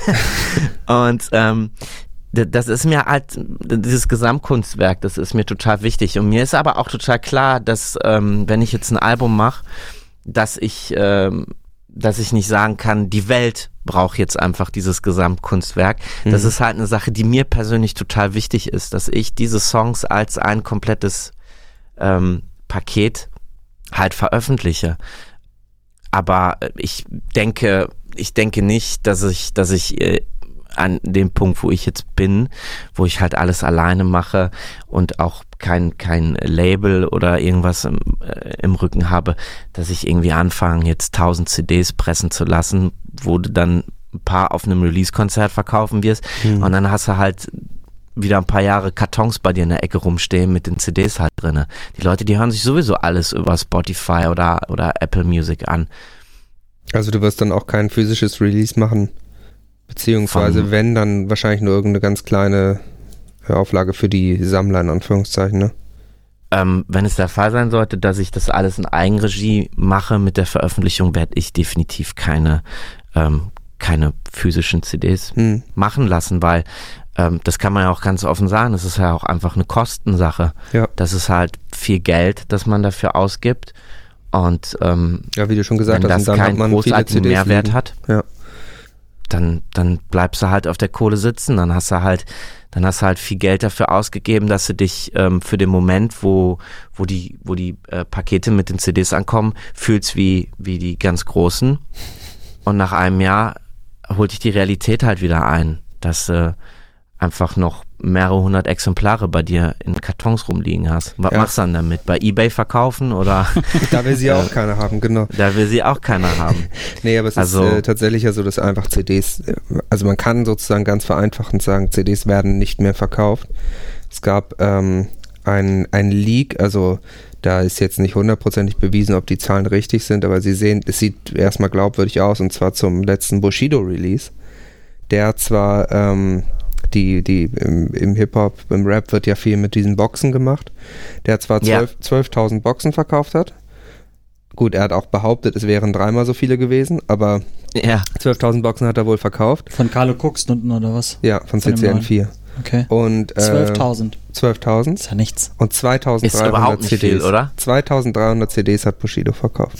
und ähm, das ist mir halt, dieses Gesamtkunstwerk, das ist mir total wichtig. Und mir ist aber auch total klar, dass, ähm, wenn ich jetzt ein Album mache, dass ich, ähm, dass ich nicht sagen kann, die Welt braucht jetzt einfach dieses Gesamtkunstwerk. Mhm. Das ist halt eine Sache, die mir persönlich total wichtig ist, dass ich diese Songs als ein komplettes ähm, Paket halt veröffentliche. Aber ich denke, ich denke nicht, dass ich, dass ich äh, an dem Punkt, wo ich jetzt bin, wo ich halt alles alleine mache und auch kein kein Label oder irgendwas im, äh, im Rücken habe, dass ich irgendwie anfange, jetzt tausend C Ds pressen zu lassen, wo du dann ein paar auf einem Release-Konzert verkaufen wirst mhm. und dann hast du halt wieder ein paar Jahre Kartons bei dir in der Ecke rumstehen mit den C Ds halt drinne. Die Leute, die hören sich sowieso alles über Spotify oder oder Apple Music an. Also du wirst dann auch kein physisches Release machen? Beziehungsweise, wenn, dann wahrscheinlich nur irgendeine ganz kleine Auflage für die Sammler, in Anführungszeichen, ne? Ähm, wenn es der Fall sein sollte, dass ich das alles in Eigenregie mache mit der Veröffentlichung, werde ich definitiv keine, ähm, keine physischen C Ds hm. machen lassen, weil ähm, das kann man ja auch ganz offen sagen, das ist ja auch einfach eine Kostensache. Ja. Das ist halt viel Geld, das man dafür ausgibt und ähm, ja, wie du schon gesagt wenn hast, das dann keinen hat man großartigen viele C Ds Mehrwert liegen. hat, ja. dann, dann bleibst du halt auf der Kohle sitzen, dann hast du halt, dann hast du halt viel Geld dafür ausgegeben, dass du dich ähm, für den Moment, wo, wo die, wo die äh, Pakete mit den C Ds ankommen, fühlst wie, wie die ganz Großen. Und nach einem Jahr holt dich die Realität halt wieder ein, dass du äh, einfach noch mehrere hundert Exemplare bei dir in Kartons rumliegen hast. Was ja. machst du dann damit? Bei eBay verkaufen oder? Da will sie ja auch keiner haben, genau. Da will sie auch keiner haben. Nee, aber es also, ist äh, tatsächlich ja so, dass einfach C Ds, also man kann sozusagen ganz vereinfachend sagen, C Ds werden nicht mehr verkauft. Es gab ähm, ein, ein Leak, also da ist jetzt nicht hundertprozentig bewiesen, ob die Zahlen richtig sind, aber sie sehen, es sieht erstmal glaubwürdig aus, und zwar zum letzten Bushido-Release. Der zwar ähm, Die, die im, im Hip-Hop, im Rap wird ja viel mit diesen Boxen gemacht. Der zwar ja. zwölftausend Boxen verkauft hat. Gut, er hat auch behauptet, es wären dreimal so viele gewesen, aber ja. zwölftausend Boxen hat er wohl verkauft. Von Carlo Cooks unten oder was? Ja, von, von C C N vier. Okay. Und, äh, zwölftausend. zwölftausend. Ist ja nichts. Und zweitausenddreihundert C Ds. Viel, oder? zweitausenddreihundert C Ds hat Bushido verkauft.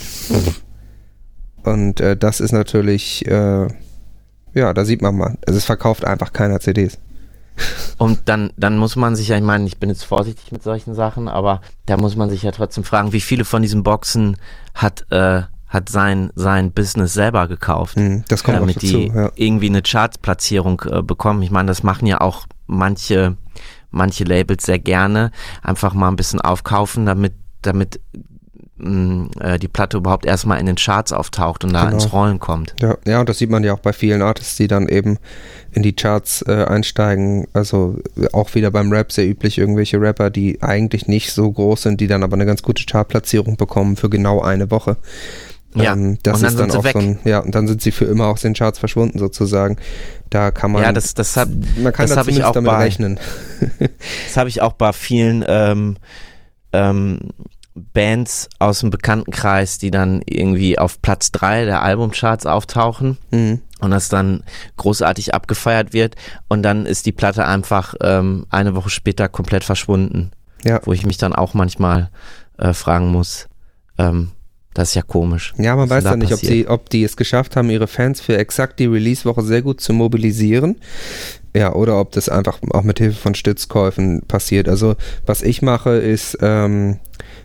Und äh, das ist natürlich... Äh, Ja, da sieht man mal. Also es verkauft einfach keiner C Ds. Und dann, dann muss man sich ja, ich meine, ich bin jetzt vorsichtig mit solchen Sachen, aber da muss man sich ja trotzdem fragen, wie viele von diesen Boxen hat, äh, hat sein, sein Business selber gekauft, hm, das kommt damit auch dazu, die ja. irgendwie eine Chartplatzierung äh, bekommen. Ich meine, das machen ja auch manche, manche Labels sehr gerne, einfach mal ein bisschen aufkaufen, damit, damit die Platte überhaupt erstmal in den Charts auftaucht und da genau. ins Rollen kommt. Ja, ja, und das sieht man ja auch bei vielen Artists, die dann eben in die Charts äh, einsteigen. Also auch wieder beim Rap sehr üblich, irgendwelche Rapper, die eigentlich nicht so groß sind, die dann aber eine ganz gute Chartplatzierung bekommen für genau eine Woche. Ja, ähm, das und dann ist dann sind auch sie so ein, ja, und dann sind sie für immer aus den Charts verschwunden sozusagen. Da kann man, ja, das, das hab, man kann das da hab ich zumindest auch damit bei, rechnen. Das habe ich auch bei vielen ähm, ähm, Bands aus dem Bekanntenkreis, die dann irgendwie auf Platz drei der Albumcharts auftauchen mhm. und das dann großartig abgefeiert wird und dann ist die Platte einfach ähm, eine Woche später komplett verschwunden. Ja. Wo ich mich dann auch manchmal äh, fragen muss, ähm, das ist ja komisch. Ja, man weiß dann nicht, ob, sie, ob die es geschafft haben, ihre Fans für exakt die Release-Woche sehr gut zu mobilisieren. Ja, oder ob das einfach auch mit Hilfe von Stützkäufen passiert. Also was ich mache ist, ähm,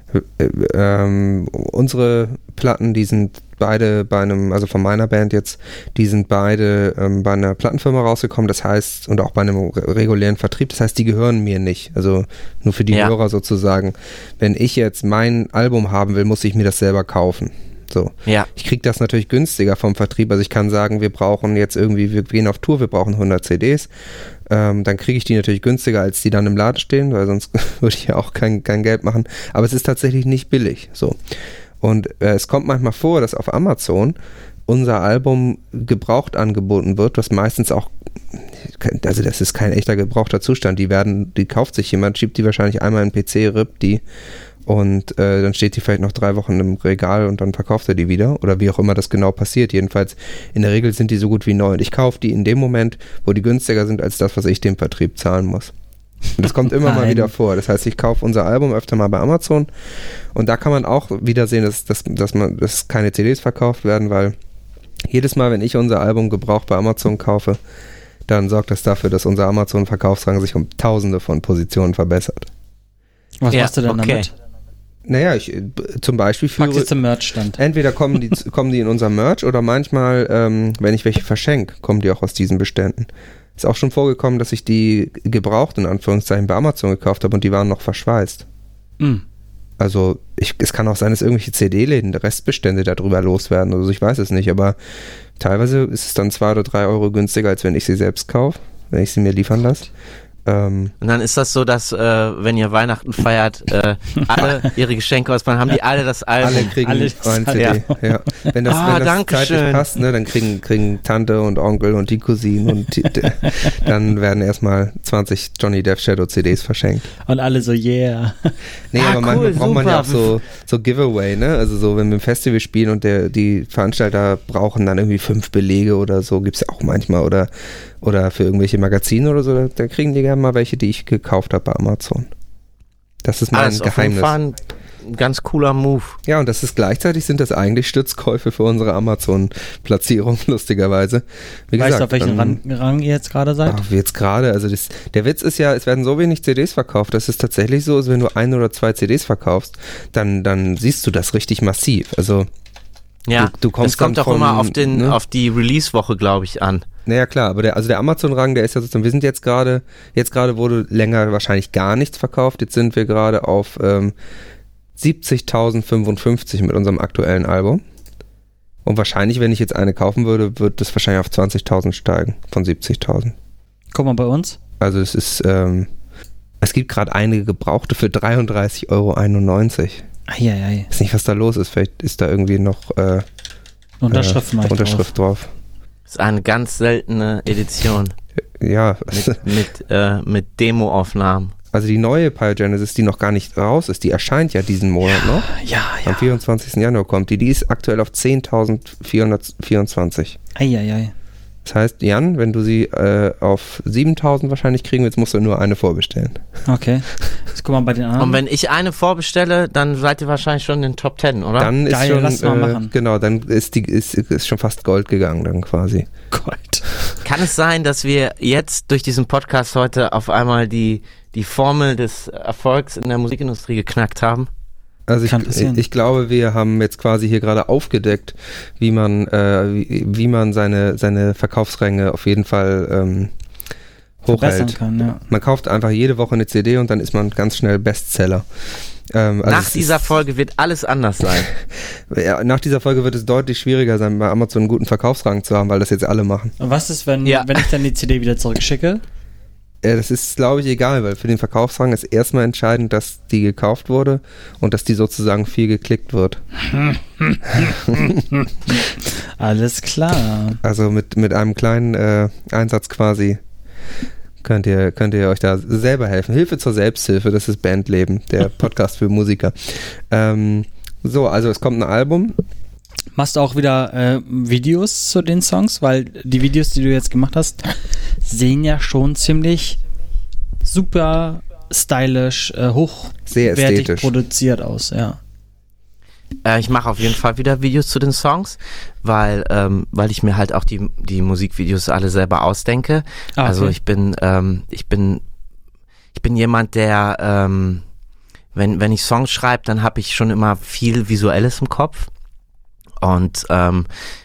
ähm, unsere Platten, die sind beide bei einem, also von meiner Band jetzt, die sind beide ähm, bei einer Plattenfirma rausgekommen, das heißt, und auch bei einem re- regulären Vertrieb, das heißt, die gehören mir nicht, also nur für die ja. Hörer sozusagen. Wenn ich jetzt mein Album haben will, muss ich mir das selber kaufen. So. Ja. Ich kriege das natürlich günstiger vom Vertrieb, also ich kann sagen, wir brauchen jetzt irgendwie, wir gehen auf Tour, wir brauchen hundert C Ds, ähm, dann kriege ich die natürlich günstiger, als die dann im Laden stehen, weil sonst würde ich ja auch kein, kein Geld machen, aber es ist tatsächlich nicht billig, so. Und äh, es kommt manchmal vor, dass auf Amazon unser Album gebraucht angeboten wird, was meistens auch, also das ist kein echter gebrauchter Zustand, die werden, die kauft sich jemand, schiebt die wahrscheinlich einmal in den P C, rippt die und äh, dann steht die vielleicht noch drei Wochen im Regal und dann verkauft er die wieder oder wie auch immer das genau passiert. Jedenfalls in der Regel sind die so gut wie neu und ich kaufe die in dem Moment, wo die günstiger sind als das, was ich dem Vertrieb zahlen muss. Und das kommt immer mal wieder vor. Das heißt, ich kaufe unser Album öfter mal bei Amazon und da kann man auch wieder sehen, dass, dass, dass, man, dass keine C Ds verkauft werden, weil jedes Mal, wenn ich unser Album gebraucht bei Amazon kaufe, dann sorgt das dafür, dass unser Amazon-Verkaufsrang sich um tausende von Positionen verbessert. Was ja, machst du denn okay. damit? Naja, ich zum Beispiel führe... Packst du zum Merchstand. Entweder kommen die, kommen die in unser Merch oder manchmal, ähm, wenn ich welche verschenke, kommen die auch aus diesen Beständen. Ist auch schon vorgekommen, dass ich die gebraucht, in Anführungszeichen, bei Amazon gekauft habe und die waren noch verschweißt. Mm. Also ich, es kann auch sein, dass irgendwelche C D-Läden Restbestände darüber loswerden. Also ich weiß es nicht, aber teilweise ist es dann zwei oder drei Euro günstiger, als wenn ich sie selbst kaufe, wenn ich sie mir liefern lasse. Ähm, und dann ist das so, dass äh, wenn ihr Weihnachten feiert, äh, alle ihre Geschenke auspacken, haben die alle das Album. Alle kriegen alle ein C D. Ja. Ja. Wenn das, ah, wenn das zeitlich passt, ne, dann kriegen, kriegen Tante und Onkel und die Cousinen und die, die, dann werden erstmal zwanzig Johnny Depp Shadow C Ds verschenkt. Und alle so, yeah. Nee, ah, aber cool, manchmal braucht man ja auch super. so, so Giveaway, ne? Also so, wenn wir ein Festival spielen und der, die Veranstalter brauchen dann irgendwie fünf Belege oder so, gibt's ja auch manchmal oder oder für irgendwelche Magazine oder so, da, da kriegen die gerne mal welche, die ich gekauft habe bei Amazon. Das ist mein ah, das Geheimnis. Auf jeden Fall ein, ein ganz cooler Move. Ja, und das ist gleichzeitig sind das eigentlich Stützkäufe für unsere Amazon-Platzierung, lustigerweise. Wie weißt gesagt, du, auf welchem ähm, Rang, Rang ihr jetzt gerade seid? Ach, jetzt gerade, also das, der Witz ist ja, es werden so wenig C Ds verkauft, dass es tatsächlich so ist, wenn du ein oder zwei C Ds verkaufst, dann, dann siehst du das richtig massiv. Also Ja, du, du kommst das kommt dann auch von, immer auf, den, ne? auf die Release-Woche, glaube ich, an. Naja, klar, aber der, also der Amazon-Rang, der ist ja sozusagen, wir sind jetzt gerade, jetzt gerade wurde länger wahrscheinlich gar nichts verkauft, jetzt sind wir gerade auf ähm, siebzigtausendfünfundfünfzig mit unserem aktuellen Album. Und wahrscheinlich, wenn ich jetzt eine kaufen würde, wird das wahrscheinlich auf zwanzigtausend steigen, von siebzigtausend. Guck mal bei uns. Also es ist, ähm, es gibt gerade einige Gebrauchte für dreiunddreißig Euro einundneunzig. Eieiei. Ich weiß nicht, was da los ist, vielleicht ist da irgendwie noch äh, Unterschrift, äh, Unterschrift drauf. Das ist eine ganz seltene Edition Ja, mit, mit, äh, mit Demo-Aufnahmen. also die neue Pyrogenesis, die noch gar nicht raus ist, die erscheint ja diesen Monat noch. Ja, ja. Am vierundzwanzigsten Januar kommt die. Die ist aktuell auf zehntausendvierhundertvierundzwanzig. Eieiei. Das heißt, Jan, wenn du sie äh, auf siebentausend wahrscheinlich kriegen willst, musst du nur eine vorbestellen. Okay. Jetzt guck mal bei den anderen. Und wenn ich eine vorbestelle, dann seid ihr wahrscheinlich schon in den Top Ten, oder? Dann ist Geil, schon, lass mal äh, machen. genau, dann ist die ist, ist schon fast Gold gegangen dann quasi. Gold. Kann es sein, dass wir jetzt durch diesen Podcast heute auf einmal die, die Formel des Erfolgs in der Musikindustrie geknackt haben? Also ich, Kann passieren. ich glaube, wir haben jetzt quasi hier gerade aufgedeckt, wie man, äh, wie, wie man seine, seine Verkaufsränge auf jeden Fall ähm, Verbessern hochhält. kann, ja. Man kauft einfach jede Woche eine C D und dann ist man ganz schnell Bestseller. Ähm, also Nach es dieser ist, Folge wird alles anders sein. ja, nach dieser Folge wird es deutlich schwieriger sein, bei Amazon einen guten Verkaufsrang zu haben, weil das jetzt alle machen. Und was ist, wenn, Ja. wenn ich dann die C D wieder zurückschicke? Äh, das ist, glaube ich, egal, weil für den Verkaufsrang ist erstmal entscheidend, dass die gekauft wurde und dass die sozusagen viel geklickt wird. Alles klar. Also mit, mit einem kleinen äh, Einsatz quasi könnt ihr, könnt ihr euch da selber helfen. Hilfe zur Selbsthilfe, das ist Bandleben, der Podcast für Musiker. Ähm, so, also es kommt ein Album. Machst du auch wieder äh, Videos zu den Songs? Weil die Videos, die du jetzt gemacht hast, sehen ja schon ziemlich super stylisch, äh, Sehr hochwertig ästhetisch. produziert aus, ja. Äh, ich mache auf jeden Fall wieder Videos zu den Songs, weil, ähm, weil ich mir halt auch die, die Musikvideos alle selber ausdenke. Ah, okay. Also ich bin, ähm, ich bin, ich bin jemand, der, ähm, wenn, wenn ich Songs schreibe, dann habe ich schon immer viel Visuelles im Kopf. Und ähm,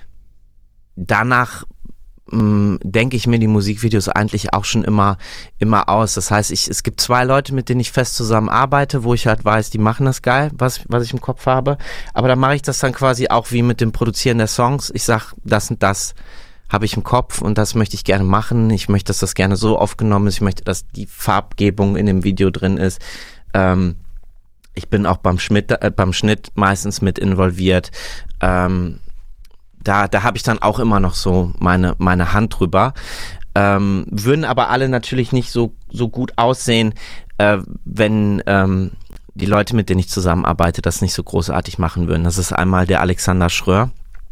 danach mh, denke ich mir die Musikvideos eigentlich auch schon immer immer aus. Das heißt, ich, es gibt zwei Leute, mit denen ich fest zusammen arbeite, wo ich halt weiß, die machen das geil, was, was ich im Kopf habe. Aber dann mache ich das dann quasi auch wie mit dem Produzieren der Songs. Ich sag, das und das habe ich im Kopf und das möchte ich gerne machen. Ich möchte, dass das gerne so aufgenommen ist. Ich möchte, dass die Farbgebung in dem Video drin ist. Ähm, Ich bin auch beim Schnitt, äh, beim Schnitt meistens mit involviert. Ähm, da da habe ich dann auch immer noch so meine meine Hand drüber. Ähm, würden aber alle natürlich nicht so so gut aussehen, äh, wenn ähm, die Leute, mit denen ich zusammenarbeite, das nicht so großartig machen würden. Das ist einmal der Alexander Schröer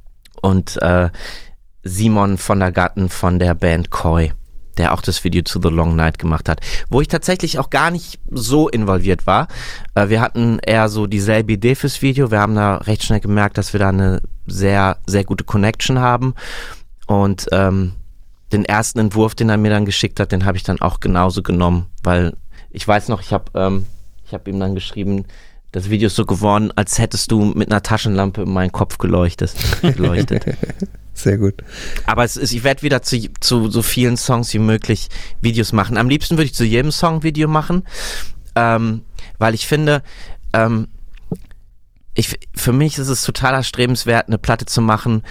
und äh, Simon von der Gatten von der Band Koi, der auch das Video zu The Long Night gemacht hat, wo ich tatsächlich auch gar nicht so involviert war. Äh, wir hatten eher so dieselbe Idee fürs Video. Wir haben da recht schnell gemerkt, dass wir da eine sehr, sehr gute Connection haben. Und ähm, den ersten Entwurf, den er mir dann geschickt hat, den habe ich dann auch genauso genommen, weil ich weiß noch, ich habe ähm, ich habe ihm dann geschrieben, das Video ist so geworden, als hättest du mit einer Taschenlampe in meinen Kopf geleuchtet. geleuchtet. Sehr gut. Aber es ist, ich werde wieder zu, zu so vielen Songs wie möglich Videos machen. Am liebsten würde ich zu jedem Song ein Video machen, ähm, weil ich finde, ähm, ich, für mich ist es total erstrebenswert, eine Platte zu machen,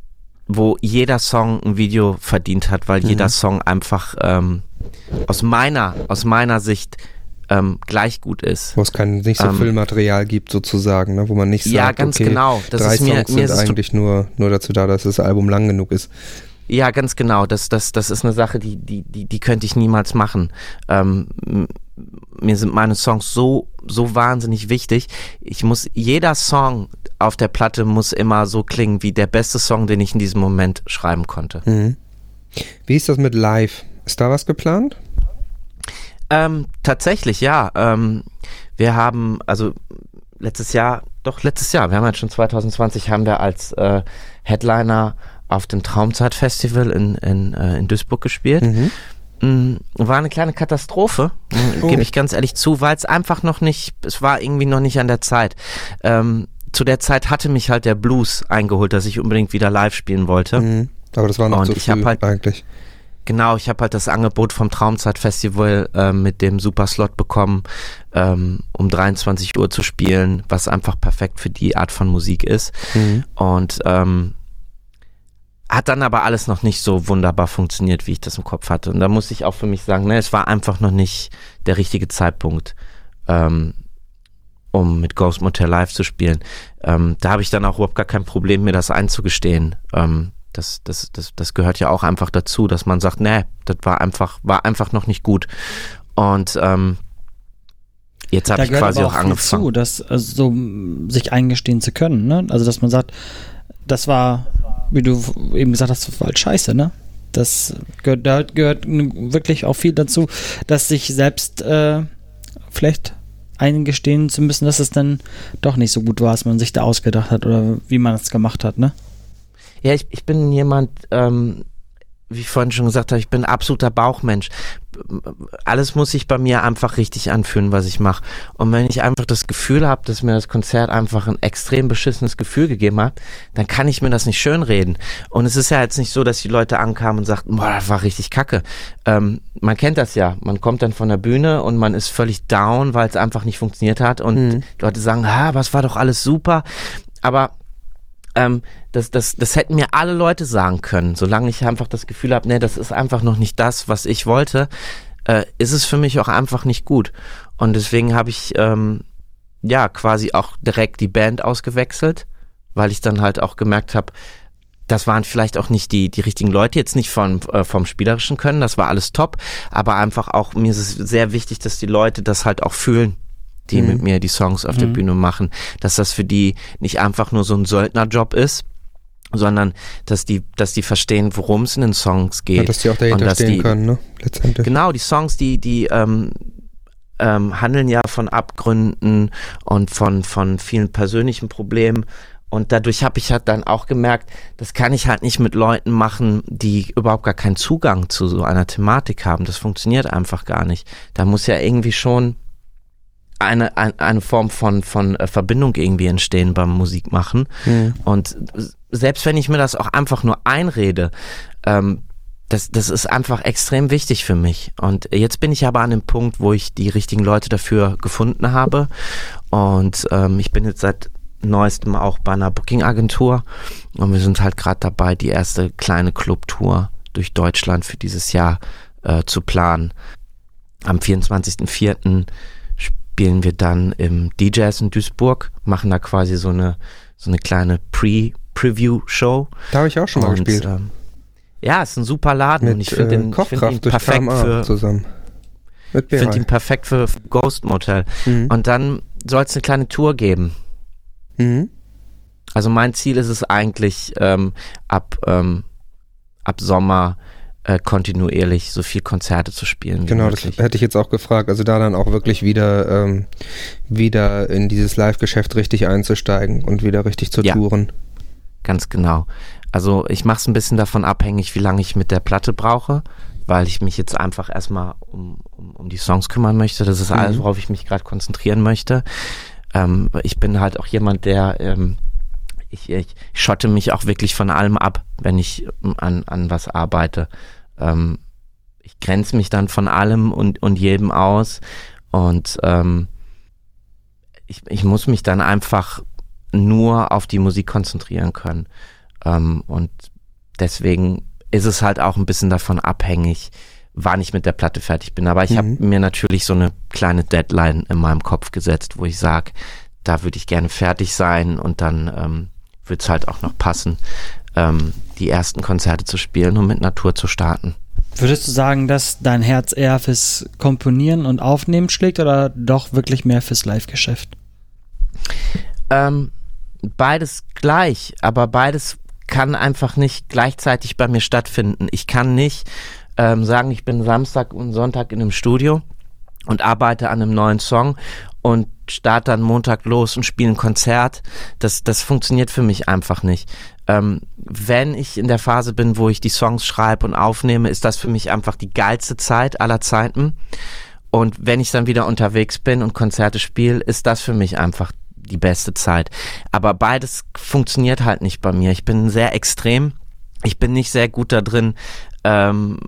wo jeder Song ein Video verdient hat, weil mhm. jeder Song einfach ähm, aus meiner, aus meiner Sicht ähm, gleich gut ist. Wo es kein, nicht so ähm, Füllmaterial gibt sozusagen, ne? Wo man nicht sagt, ja, ganz okay, genau. Das drei ist mir, Songs mir sind ist es eigentlich nur, nur dazu da, dass das Album lang genug ist. Ja, ganz genau. Das, das, das ist eine Sache, die, die, die, die könnte ich niemals machen. Ähm, m- mir sind meine Songs so, so wahnsinnig wichtig. Ich muss, jeder Song auf der Platte muss immer so klingen wie der beste Song, den ich in diesem Moment schreiben konnte. Mhm. Wie ist das mit Live? Ist da was geplant? Ähm, tatsächlich, ja. Ähm, wir haben, also letztes Jahr, doch letztes Jahr, wir haben jetzt schon zwanzig zwanzig, haben wir als äh, Headliner auf dem Traumzeit-Festival in, in, äh, in Duisburg gespielt. Mhm. War eine kleine Katastrophe, oh. gebe ich ganz ehrlich zu, weil es einfach noch nicht, es war irgendwie noch nicht an der Zeit. Ähm, zu der Zeit hatte mich halt der Blues eingeholt, dass ich unbedingt wieder live spielen wollte. Mhm. Aber das war noch und zu ich früh halt, eigentlich. Genau, ich habe halt das Angebot vom Traumzeit-Festival äh, mit dem Superslot bekommen, ähm, um dreiundzwanzig Uhr zu spielen, was einfach perfekt für die Art von Musik ist. Mhm. Und ähm, hat dann aber alles noch nicht so wunderbar funktioniert, wie ich das im Kopf hatte. Und da muss ich auch für mich sagen, ne, es war einfach noch nicht der richtige Zeitpunkt, ähm, um mit Ghost Motel live zu spielen. Ähm, da habe ich dann auch überhaupt gar kein Problem, mir das einzugestehen. Ähm, das, das, das, das gehört ja auch einfach dazu, dass man sagt, ne, das war einfach, war einfach noch nicht gut. Und ähm, jetzt habe ich quasi aber auch, auch angefangen. Zu, das also, so sich eingestehen zu können, ne? Also dass man sagt, das war, wie du eben gesagt hast, das war halt scheiße, ne? Das gehört, da gehört wirklich auch viel dazu, dass sich selbst äh, vielleicht eingestehen zu müssen, dass es dann doch nicht so gut war, als man sich da ausgedacht hat oder wie man es gemacht hat, ne? Ja, ich, ich bin jemand, ähm, wie ich vorhin schon gesagt habe, ich bin ein absoluter Bauchmensch. Alles muss sich bei mir einfach richtig anfühlen, was ich mache. Und wenn ich einfach das Gefühl habe, dass mir das Konzert einfach ein extrem beschissenes Gefühl gegeben hat, dann kann ich mir das nicht schönreden. Und es ist ja jetzt nicht so, dass die Leute ankamen und sagten, boah, das war richtig kacke. Ähm, man kennt das ja. Man kommt dann von der Bühne und man ist völlig down, weil es einfach nicht funktioniert hat. Und mhm. Leute sagen, ha, was war doch alles super. Aber Ähm, das, das, das hätten mir alle Leute sagen können, solange ich einfach das Gefühl habe, nee, das ist einfach noch nicht das, was ich wollte, äh, ist es für mich auch einfach nicht gut. Und deswegen habe ich ähm, ja quasi auch direkt die Band ausgewechselt, weil ich dann halt auch gemerkt habe, das waren vielleicht auch nicht die die richtigen Leute, jetzt nicht von, äh, vom spielerischen Können, das war alles top, aber einfach auch, mir ist es sehr wichtig, dass die Leute das halt auch fühlen, die mhm. mit mir die Songs auf mhm. der Bühne machen, dass das für die nicht einfach nur so ein Söldnerjob ist, sondern dass die, dass die verstehen, worum es in den Songs geht. Ja, dass die auch dahinter stehen die, können, ne? Letztendlich. Genau, die Songs, die, die ähm, ähm, handeln ja von Abgründen und von, von vielen persönlichen Problemen. Und dadurch habe ich halt dann auch gemerkt, das kann ich halt nicht mit Leuten machen, die überhaupt gar keinen Zugang zu so einer Thematik haben. Das funktioniert einfach gar nicht. Da muss ja irgendwie schon eine, eine, eine Form von, von Verbindung irgendwie entstehen beim Musikmachen. Mhm. Und selbst wenn ich mir das auch einfach nur einrede, ähm, das, das ist einfach extrem wichtig für mich. Und jetzt bin ich aber an dem Punkt, wo ich die richtigen Leute dafür gefunden habe. Und ähm, ich bin jetzt seit neuestem auch bei einer Booking-Agentur. Und wir sind halt gerade dabei, die erste kleine Clubtour durch Deutschland für dieses Jahr äh, zu planen. Am vierundzwanzigsten vierten spielen wir dann im D Js in Duisburg, machen da quasi so eine so eine kleine Pre-Preview-Show. Da habe ich auch schon mal und, gespielt. Ähm, ja, ist ein super Laden. Mit, und ich finde äh, den, ich find ihn perfekt für zusammen. Ich finde ihn perfekt für, für Ghost Motel. Mhm. Und dann soll es eine kleine Tour geben. Mhm. Also mein Ziel ist es eigentlich, ähm, ab ähm, ab Sommer Äh, kontinuierlich so viel Konzerte zu spielen. Genau, das hätte ich jetzt auch gefragt. Also da dann auch wirklich wieder ähm, wieder in dieses Live-Geschäft richtig einzusteigen und wieder richtig zu ja, touren. Ganz genau. Also ich mache es ein bisschen davon abhängig, wie lange ich mit der Platte brauche, weil ich mich jetzt einfach erstmal um, um, um die Songs kümmern möchte. Das ist mhm. alles, worauf ich mich gerade konzentrieren möchte. Ähm, ich bin halt auch jemand, der ähm, ich, ich schotte mich auch wirklich von allem ab, wenn ich an, an was arbeite. Ähm, ich grenze mich dann von allem und, und jedem aus und ähm, ich, ich muss mich dann einfach nur auf die Musik konzentrieren können. Ähm, und deswegen ist es halt auch ein bisschen davon abhängig, wann ich mit der Platte fertig bin. Aber ich mhm. habe mir natürlich so eine kleine Deadline in meinem Kopf gesetzt, wo ich sage, da würde ich gerne fertig sein und dann ähm, wird es halt auch noch passen, ähm, die ersten Konzerte zu spielen und mit Natur zu starten. Würdest du sagen, dass dein Herz eher fürs Komponieren und Aufnehmen schlägt oder doch wirklich mehr fürs Live-Geschäft? Ähm, beides gleich, aber beides kann einfach nicht gleichzeitig bei mir stattfinden. Ich kann nicht ähm, sagen, ich bin Samstag und Sonntag in einem Studio und arbeite an einem neuen Song und starte dann Montag los und spiele ein Konzert. Das, das funktioniert für mich einfach nicht. Ähm, wenn ich in der Phase bin, wo ich die Songs schreibe und aufnehme, ist das für mich einfach die geilste Zeit aller Zeiten. Und wenn ich dann wieder unterwegs bin und Konzerte spiele, ist das für mich einfach die beste Zeit. Aber beides funktioniert halt nicht bei mir. Ich bin sehr extrem. Ich bin nicht sehr gut da drin, ähm,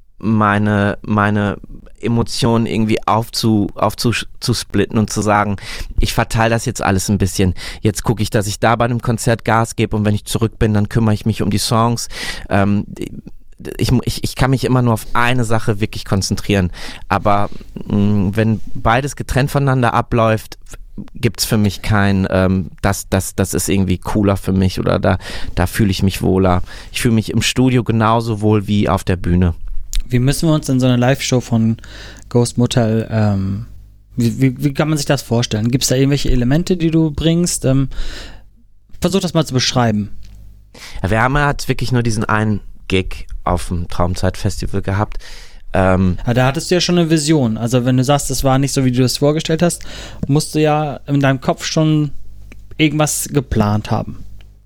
meine, meine Emotionen irgendwie aufzu, aufzusplitten und zu sagen, ich verteile das jetzt alles ein bisschen. Jetzt gucke ich, dass ich da bei einem Konzert Gas gebe und wenn ich zurück bin, dann kümmere ich mich um die Songs. Ähm, ich, ich, ich kann mich immer nur auf eine Sache wirklich konzentrieren. Aber mh, wenn beides getrennt voneinander abläuft, gibt's für mich kein, ähm, das, das, das ist irgendwie cooler für mich oder da, da fühle ich mich wohler. Ich fühle mich im Studio genauso wohl wie auf der Bühne. Wie müssen wir uns in so einer Live-Show von Ghost Motel, ähm, wie, wie, wie kann man sich das vorstellen? Gibt es da irgendwelche Elemente, die du bringst? Ähm, versuch das mal zu beschreiben. Ja, wir haben ja halt wirklich nur diesen einen Gig auf dem Traumzeit-Festival gehabt. Ähm, ja, da hattest du ja schon eine Vision. Also wenn du sagst, es war nicht so, wie du es vorgestellt hast, musst du ja in deinem Kopf schon irgendwas geplant haben.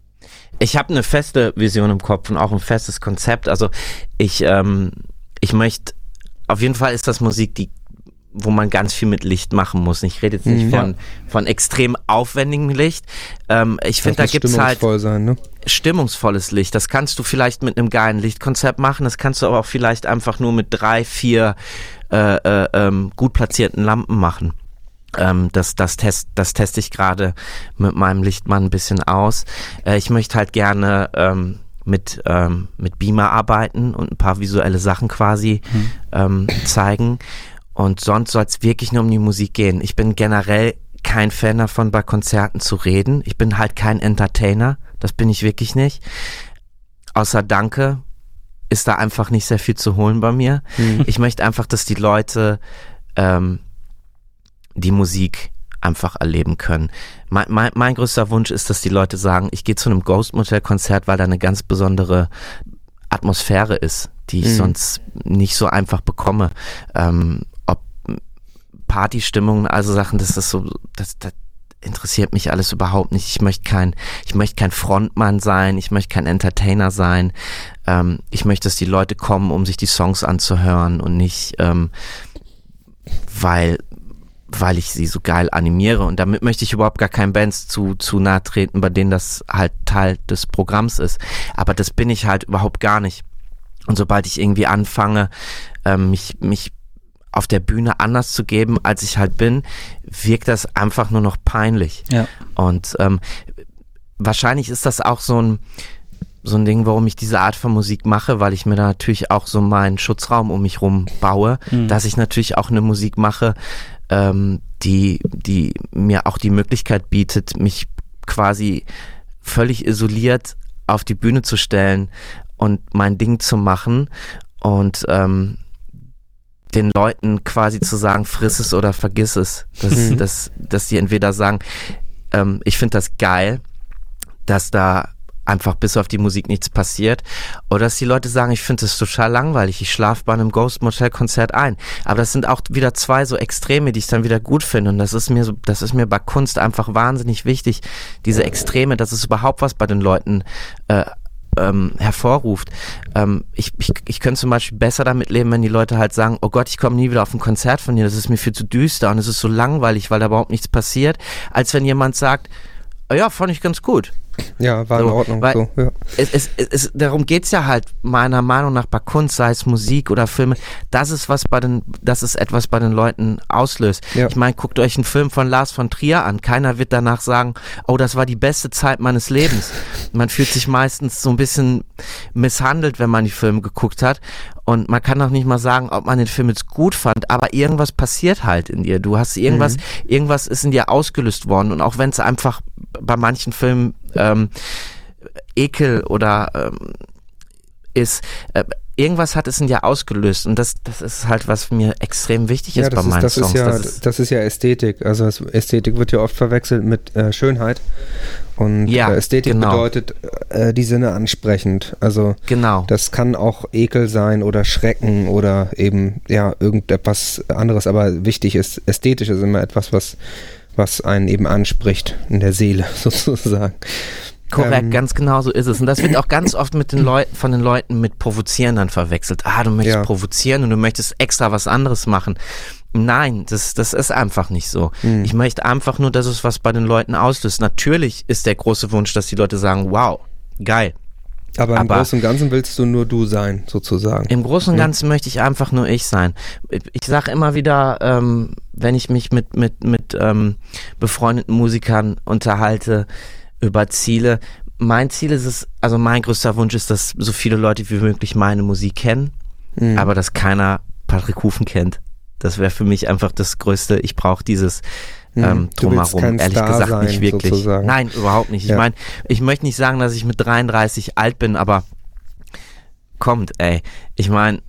Ich habe eine feste Vision im Kopf und auch ein festes Konzept. Also ich, ähm, ich möchte, auf jeden Fall ist das Musik, die, wo man ganz viel mit Licht machen muss. Ich rede jetzt nicht mhm. von, von extrem aufwendigem Licht. Ähm, ich finde, da gibt's halt sein, ne? stimmungsvolles Licht. Das kannst du vielleicht mit einem geilen Lichtkonzept machen. Das kannst du aber auch vielleicht einfach nur mit drei, vier äh, äh, ähm, gut platzierten Lampen machen. Ähm, das, das, test, das teste ich gerade mit meinem Lichtmann ein bisschen aus. Äh, ich möchte halt gerne ähm, mit, ähm, mit Beamer arbeiten und ein paar visuelle Sachen quasi mhm. ähm, zeigen. Und sonst soll es wirklich nur um die Musik gehen. Ich bin generell kein Fan davon, bei Konzerten zu reden. Ich bin halt kein Entertainer. Das bin ich wirklich nicht. Außer Danke ist da einfach nicht sehr viel zu holen bei mir. Mhm. Ich möchte einfach, dass die Leute ähm, die Musik einfach erleben können. Mein, mein, mein größter Wunsch ist, dass die Leute sagen, ich gehe zu einem Ghost Motel Konzert, weil da eine ganz besondere Atmosphäre ist, die ich mhm. sonst nicht so einfach bekomme. Ähm, ob Partystimmung, also Sachen, das ist so, das, das interessiert mich alles überhaupt nicht. Ich möchte kein, ich möchte kein Frontmann sein, ich möchte kein Entertainer sein. Ähm, ich möchte, dass die Leute kommen, um sich die Songs anzuhören und nicht, ähm, weil weil ich sie so geil animiere und damit möchte ich überhaupt gar keinen Bands zu, zu nahe treten, bei denen das halt Teil des Programms ist. Aber das bin ich halt überhaupt gar nicht. Und sobald ich irgendwie anfange, ähm, mich, mich auf der Bühne anders zu geben, als ich halt bin, wirkt das einfach nur noch peinlich. Ja. Und ähm, wahrscheinlich ist das auch so ein so ein Ding, warum ich diese Art von Musik mache, weil ich mir da natürlich auch so meinen Schutzraum um mich rum baue, mhm. dass ich natürlich auch eine Musik mache, ähm, die, die mir auch die Möglichkeit bietet, mich quasi völlig isoliert auf die Bühne zu stellen und mein Ding zu machen und ähm, den Leuten quasi zu sagen, friss es oder vergiss es. Dass, mhm. dass, dass die entweder sagen, ähm, ich finde das geil, dass da einfach bis auf die Musik nichts passiert. Oder dass die Leute sagen, ich finde es total langweilig, ich schlafe bei einem Ghost Motel Konzert ein. Aber das sind auch wieder zwei so Extreme, die ich dann wieder gut finde. Und das ist mir so, das ist mir bei Kunst einfach wahnsinnig wichtig, diese Extreme, dass es überhaupt was bei den Leuten äh, ähm, hervorruft. Ähm, ich, ich, ich könnte zum Beispiel besser damit leben, wenn die Leute halt sagen, oh Gott, ich komme nie wieder auf ein Konzert von dir, das ist mir viel zu düster und es ist so langweilig, weil da überhaupt nichts passiert, als wenn jemand sagt, oh ja, fand ich ganz gut. Ja, war in so, Ordnung. Weil so, ja. es, es, es, darum geht's ja halt meiner Meinung nach bei Kunst, sei es Musik oder Filme, das ist was bei den, das ist etwas bei den Leuten auslöst. Ja. Ich meine, guckt euch einen Film von Lars von Trier an. Keiner wird danach sagen, oh, das war die beste Zeit meines Lebens. Man fühlt sich meistens so ein bisschen misshandelt, wenn man die Filme geguckt hat. Und man kann auch nicht mal sagen, ob man den Film jetzt gut fand, aber irgendwas passiert halt in dir. Du hast irgendwas, mhm. irgendwas ist in dir ausgelöst worden. Und auch wenn es einfach bei manchen Filmen ähm, Ekel oder ähm, ist, äh, irgendwas hat es in dir ausgelöst und das, das ist halt, was mir extrem wichtig ist ja, bei ist, meinen das Songs. Ist ja, das, ist, das ist ja Ästhetik. Also es, Ästhetik wird ja oft verwechselt mit äh, Schönheit. Und ja, äh, Ästhetik genau. bedeutet äh, die Sinne ansprechend. Also genau. das kann auch Ekel sein oder Schrecken oder eben ja irgendetwas anderes. Aber wichtig ist, ästhetisch ist immer etwas, was, was einen eben anspricht in der Seele sozusagen. Korrekt, Ähm, ganz genau so ist es. Und das wird auch ganz oft mit den Leuten, von den Leuten mit Provozieren dann verwechselt. Ah, du möchtest Ja. provozieren und du möchtest extra was anderes machen. Nein, das, das ist einfach nicht so. Mhm. Ich möchte einfach nur, dass es was bei den Leuten auslöst. Natürlich ist der große Wunsch, dass die Leute sagen, wow, geil. Aber im Aber- Großen und Ganzen willst du nur du sein, sozusagen. Im Großen und Ja. Ganzen möchte ich einfach nur ich sein. Ich sage immer wieder, ähm, wenn ich mich mit, mit, mit ähm, befreundeten Musikern unterhalte über Ziele, mein Ziel ist es, also mein größter Wunsch ist, dass so viele Leute wie möglich meine Musik kennen, Mhm. aber dass keiner Patrick Hufen kennt. Das wäre für mich einfach das Größte. Ich brauche dieses Mhm. ähm, Du willst drumherum, kein ehrlich Star gesagt sein, nicht wirklich. sozusagen. Nein, überhaupt nicht. Ich Ja. meine, ich möchte nicht sagen, dass ich mit dreiunddreißig alt bin, aber kommt, ey. Ich meine,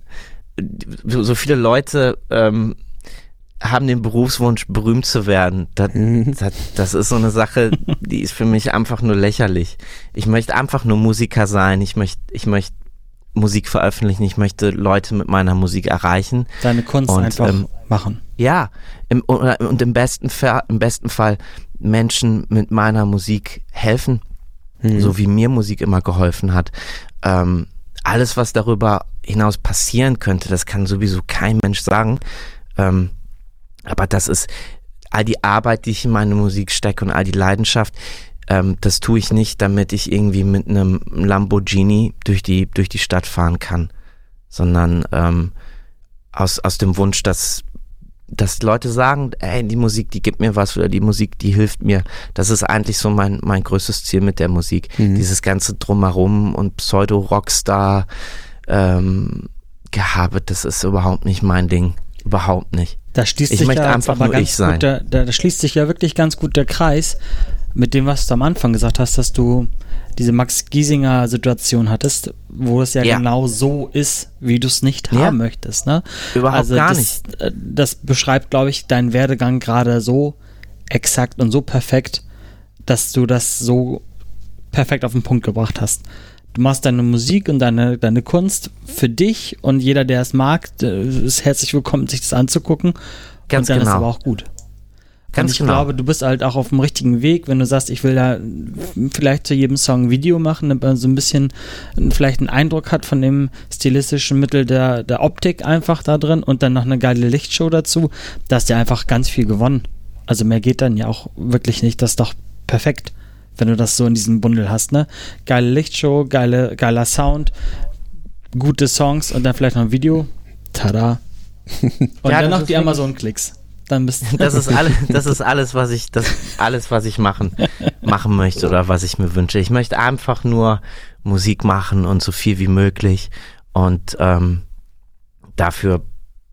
so so viele Leute ähm, haben den Berufswunsch, berühmt zu werden. Das, Mhm. das, das ist so eine Sache, die ist für mich einfach nur lächerlich. Ich möchte einfach nur Musiker sein. Ich möchte, ich möchte Musik veröffentlichen. Ich möchte Leute mit meiner Musik erreichen. Deine Kunst Und, einfach ähm, machen. Ja, im, oder, und im besten, Fall, im besten Fall Menschen mit meiner Musik helfen, Mhm. so wie mir Musik immer geholfen hat. Ähm, alles, was darüber hinaus passieren könnte, das kann sowieso kein Mensch sagen. Ähm, aber das ist all die Arbeit, die ich in meine Musik stecke und all die Leidenschaft, ähm, das tue ich nicht, damit ich irgendwie mit einem Lamborghini durch die, durch die Stadt fahren kann, sondern ähm, aus, aus dem Wunsch, dass dass Leute sagen, ey, die Musik, die gibt mir was oder die Musik, die hilft mir. Das ist eigentlich so mein, mein größtes Ziel mit der Musik. Mhm. Dieses ganze Drumherum und Pseudo-Rockstar ähm, Gehabe, das ist überhaupt nicht mein Ding. Überhaupt nicht. Da schließt Ich sich möchte ja einfach aber nur ganz ich sein. Gut der, da, da schließt sich ja wirklich ganz gut der Kreis mit dem, was du am Anfang gesagt hast, dass du diese Max Giesinger Situation hattest, wo es ja, Ja. genau so ist, wie du es nicht Ja. haben möchtest. Ne? Überhaupt also gar das, nicht. äh, Das beschreibt, glaube ich, deinen Werdegang gerade so exakt und so perfekt, dass du das so perfekt auf den Punkt gebracht hast. Du machst deine Musik und deine, deine Kunst für dich und jeder, der es mag, der ist herzlich willkommen, sich das anzugucken. Ganz und dann genau. ist aber auch gut. Ganz und ich genau. glaube, du bist halt auch auf dem richtigen Weg, wenn du sagst, ich will da vielleicht zu jedem Song ein Video machen, damit man so ein bisschen vielleicht einen Eindruck hat von dem stilistischen Mittel der, der Optik einfach da drin und dann noch eine geile Lichtshow dazu. Da hast du ja einfach ganz viel gewonnen. Also mehr geht dann ja auch wirklich nicht. Das ist doch perfekt, wenn du das so in diesem Bundel hast, ne? Geile Lichtshow, geile, geiler Sound, gute Songs und dann vielleicht noch ein Video. Tada. Und Ja, dann das noch ist die wirklich- Amazon-Klicks. Dann bist du Das ist alles, das ist alles, was ich, das alles, was ich machen, machen möchte oder was ich mir wünsche. Ich möchte einfach nur Musik machen und so viel wie möglich und ähm, dafür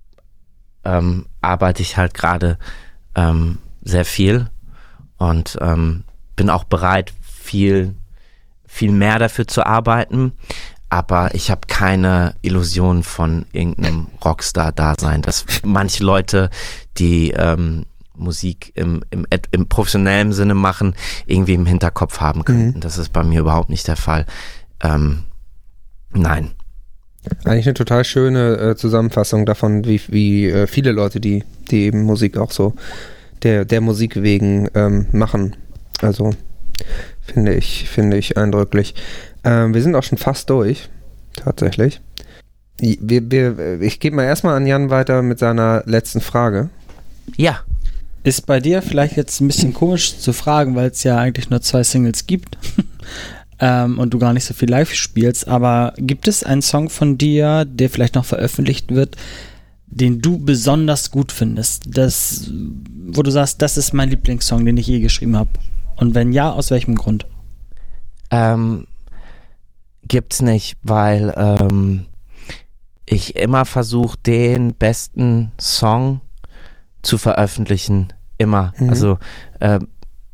ähm, arbeite ich halt gerade ähm, sehr viel und ähm, bin auch bereit, viel, viel mehr dafür zu arbeiten. Aber ich habe keine Illusion von irgendeinem Rockstar-Dasein, dass manche Leute, die ähm, Musik im, im, im professionellen Sinne machen, irgendwie im Hinterkopf haben könnten. Mhm. Das ist bei mir überhaupt nicht der Fall. Ähm, nein. Eigentlich eine total schöne äh, Zusammenfassung davon, wie, wie äh, viele Leute, die, die eben Musik auch so der, der Musik wegen ähm, machen. Also finde ich, finde ich eindrücklich. Ähm, wir sind auch schon fast durch, tatsächlich. Wir, wir, ich gebe mal erstmal an Jan weiter mit seiner letzten Frage. Ja. Ist bei dir vielleicht jetzt ein bisschen komisch zu fragen, weil es ja eigentlich nur zwei Singles gibt ähm, und du gar nicht so viel live spielst, aber gibt es einen Song von dir, der vielleicht noch veröffentlicht wird, den du besonders gut findest, das, wo du sagst, das ist mein Lieblingssong, den ich je geschrieben habe? Und wenn ja, aus welchem Grund? Ähm, gibt's nicht, weil ähm, ich immer versuche, den besten Song zu veröffentlichen. Immer. Mhm. Also äh,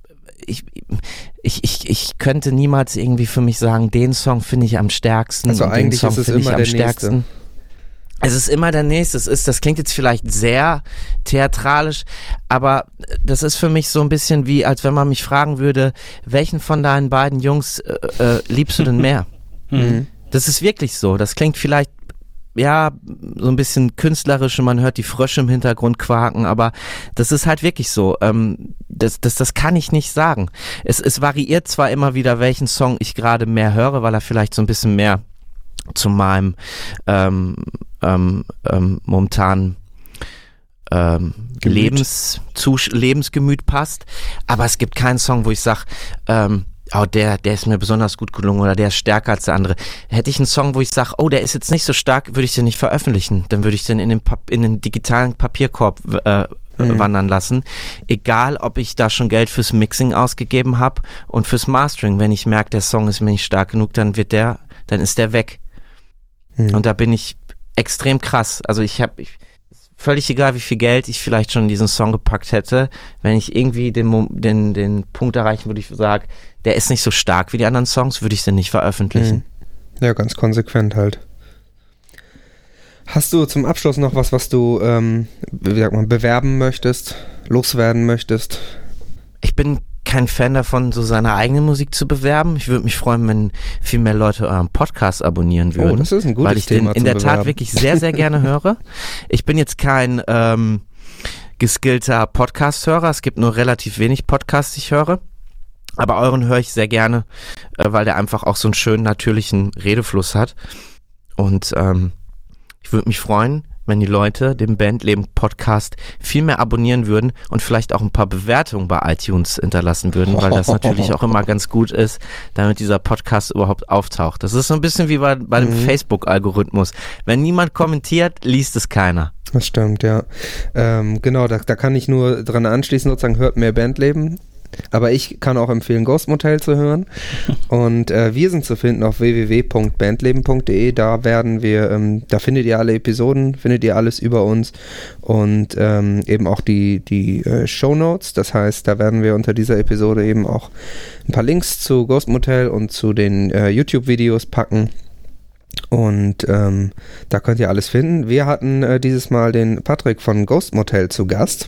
ich, ich, ich, ich könnte niemals irgendwie für mich sagen, den Song finde ich am stärksten. Also eigentlich den Song ist es finde immer ich am der stärksten. nächste. Es ist immer der nächste. Es ist, das klingt jetzt vielleicht sehr theatralisch, aber das ist für mich so ein bisschen wie, als wenn man mich fragen würde, welchen von deinen beiden Jungs äh, äh, liebst du denn mehr? Mhm. Das ist wirklich so. Das klingt vielleicht, ja, so ein bisschen künstlerisch und man hört die Frösche im Hintergrund quaken, aber das ist halt wirklich so. Ähm, das, das, das kann ich nicht sagen. Es, es variiert zwar immer wieder, welchen Song ich gerade mehr höre, weil er vielleicht so ein bisschen mehr zu meinem ähm, ähm, ähm, momentanen ähm, Lebens, zu, Lebensgemüt passt, aber es gibt keinen Song, wo ich sage, ähm, oh, der, der ist mir besonders gut gelungen oder der ist stärker als der andere. Hätte ich einen Song, wo ich sage, oh, der ist jetzt nicht so stark, würde ich den nicht veröffentlichen. Dann würde ich den in den, Pap- in den digitalen Papierkorb äh, mhm. wandern lassen. Egal, ob ich da schon Geld fürs Mixing ausgegeben habe und fürs Mastering. Wenn ich merke, der Song ist mir nicht stark genug, dann wird der, dann ist der weg. Mhm. Und da bin ich extrem krass. Also ich habe... Ich, völlig egal, wie viel Geld ich vielleicht schon in diesen Song gepackt hätte, wenn ich irgendwie den, den, den Punkt erreichen würde, ich sage, der ist nicht so stark wie die anderen Songs, würde ich den nicht veröffentlichen. Ja, ganz konsequent halt. Hast du zum Abschluss noch was, was du ähm, wie sagt man, bewerben möchtest, loswerden möchtest? Ich bin kein Fan davon, so seine eigene Musik zu bewerben. Ich würde mich freuen, wenn viel mehr Leute euren Podcast abonnieren würden. Oh, das ist ein gutes weil ich Thema den in der bewerben. Tat wirklich sehr, sehr gerne höre. Ich bin jetzt kein ähm, geskillter Podcast-Hörer. Es gibt nur relativ wenig Podcasts, die ich höre. Aber euren höre ich sehr gerne, äh, weil der einfach auch so einen schönen, natürlichen Redefluss hat. Und ähm, ich würde mich freuen, wenn die Leute den Bandleben Podcast viel mehr abonnieren würden und vielleicht auch ein paar Bewertungen bei iTunes hinterlassen würden, weil das natürlich auch immer ganz gut ist, damit dieser Podcast überhaupt auftaucht. Das ist so ein bisschen wie bei, bei dem mhm. Facebook-Algorithmus. Wenn niemand kommentiert, liest es keiner. Das stimmt, ja. Ähm, genau, da, da kann ich nur dran anschließen, sozusagen, hört mehr Bandleben. Aber ich kann auch empfehlen, Ghost Motel zu hören. Und äh, wir sind zu finden auf w w w punkt bandleben punkt d e. Da werden wir, ähm, da findet ihr alle Episoden, findet ihr alles über uns und ähm, eben auch die, die äh, Shownotes. Das heißt, da werden wir unter dieser Episode eben auch ein paar Links zu Ghost Motel und zu den äh, YouTube-Videos packen. Und ähm, da könnt ihr alles finden. Wir hatten äh, dieses Mal den Patrick von Ghost Motel zu Gast.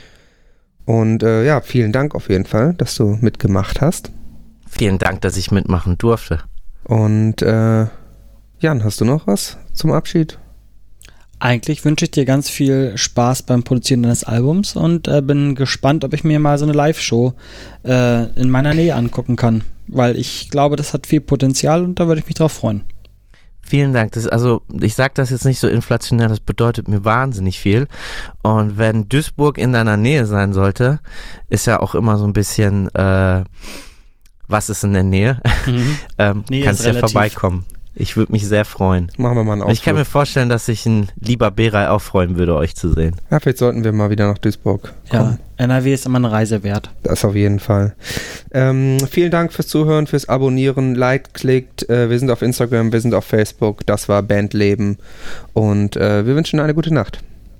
Und äh, ja, vielen Dank auf jeden Fall, dass du mitgemacht hast. Vielen Dank, dass ich mitmachen durfte. Und äh, Jan, hast du noch was zum Abschied? Eigentlich wünsche ich dir ganz viel Spaß beim Produzieren deines Albums und äh, bin gespannt, ob ich mir mal so eine Live-Show äh, in meiner Nähe angucken kann, weil ich glaube, das hat viel Potenzial und da würde ich mich drauf freuen. Vielen Dank. Das, also ich sage das jetzt nicht so inflationär, das bedeutet mir wahnsinnig viel. Und wenn Duisburg in deiner Nähe sein sollte, ist ja auch immer so ein bisschen, äh, was ist in der Nähe? Mhm. ähm, Nähe kannst ist ja relativ. vorbeikommen. Ich würde mich sehr freuen. Machen wir mal einen Ausflug. Ich kann mir vorstellen, dass sich ein lieber Berei auch freuen würde, euch zu sehen. Ja, vielleicht sollten wir mal wieder nach Duisburg kommen. Ja, N R W ist immer eine Reise wert. Das auf jeden Fall. Ähm, vielen Dank fürs Zuhören, fürs Abonnieren. Liked, klickt. Äh, wir sind auf Instagram, wir sind auf Facebook. Das war Bandleben. Und äh, wir wünschen eine gute Nacht.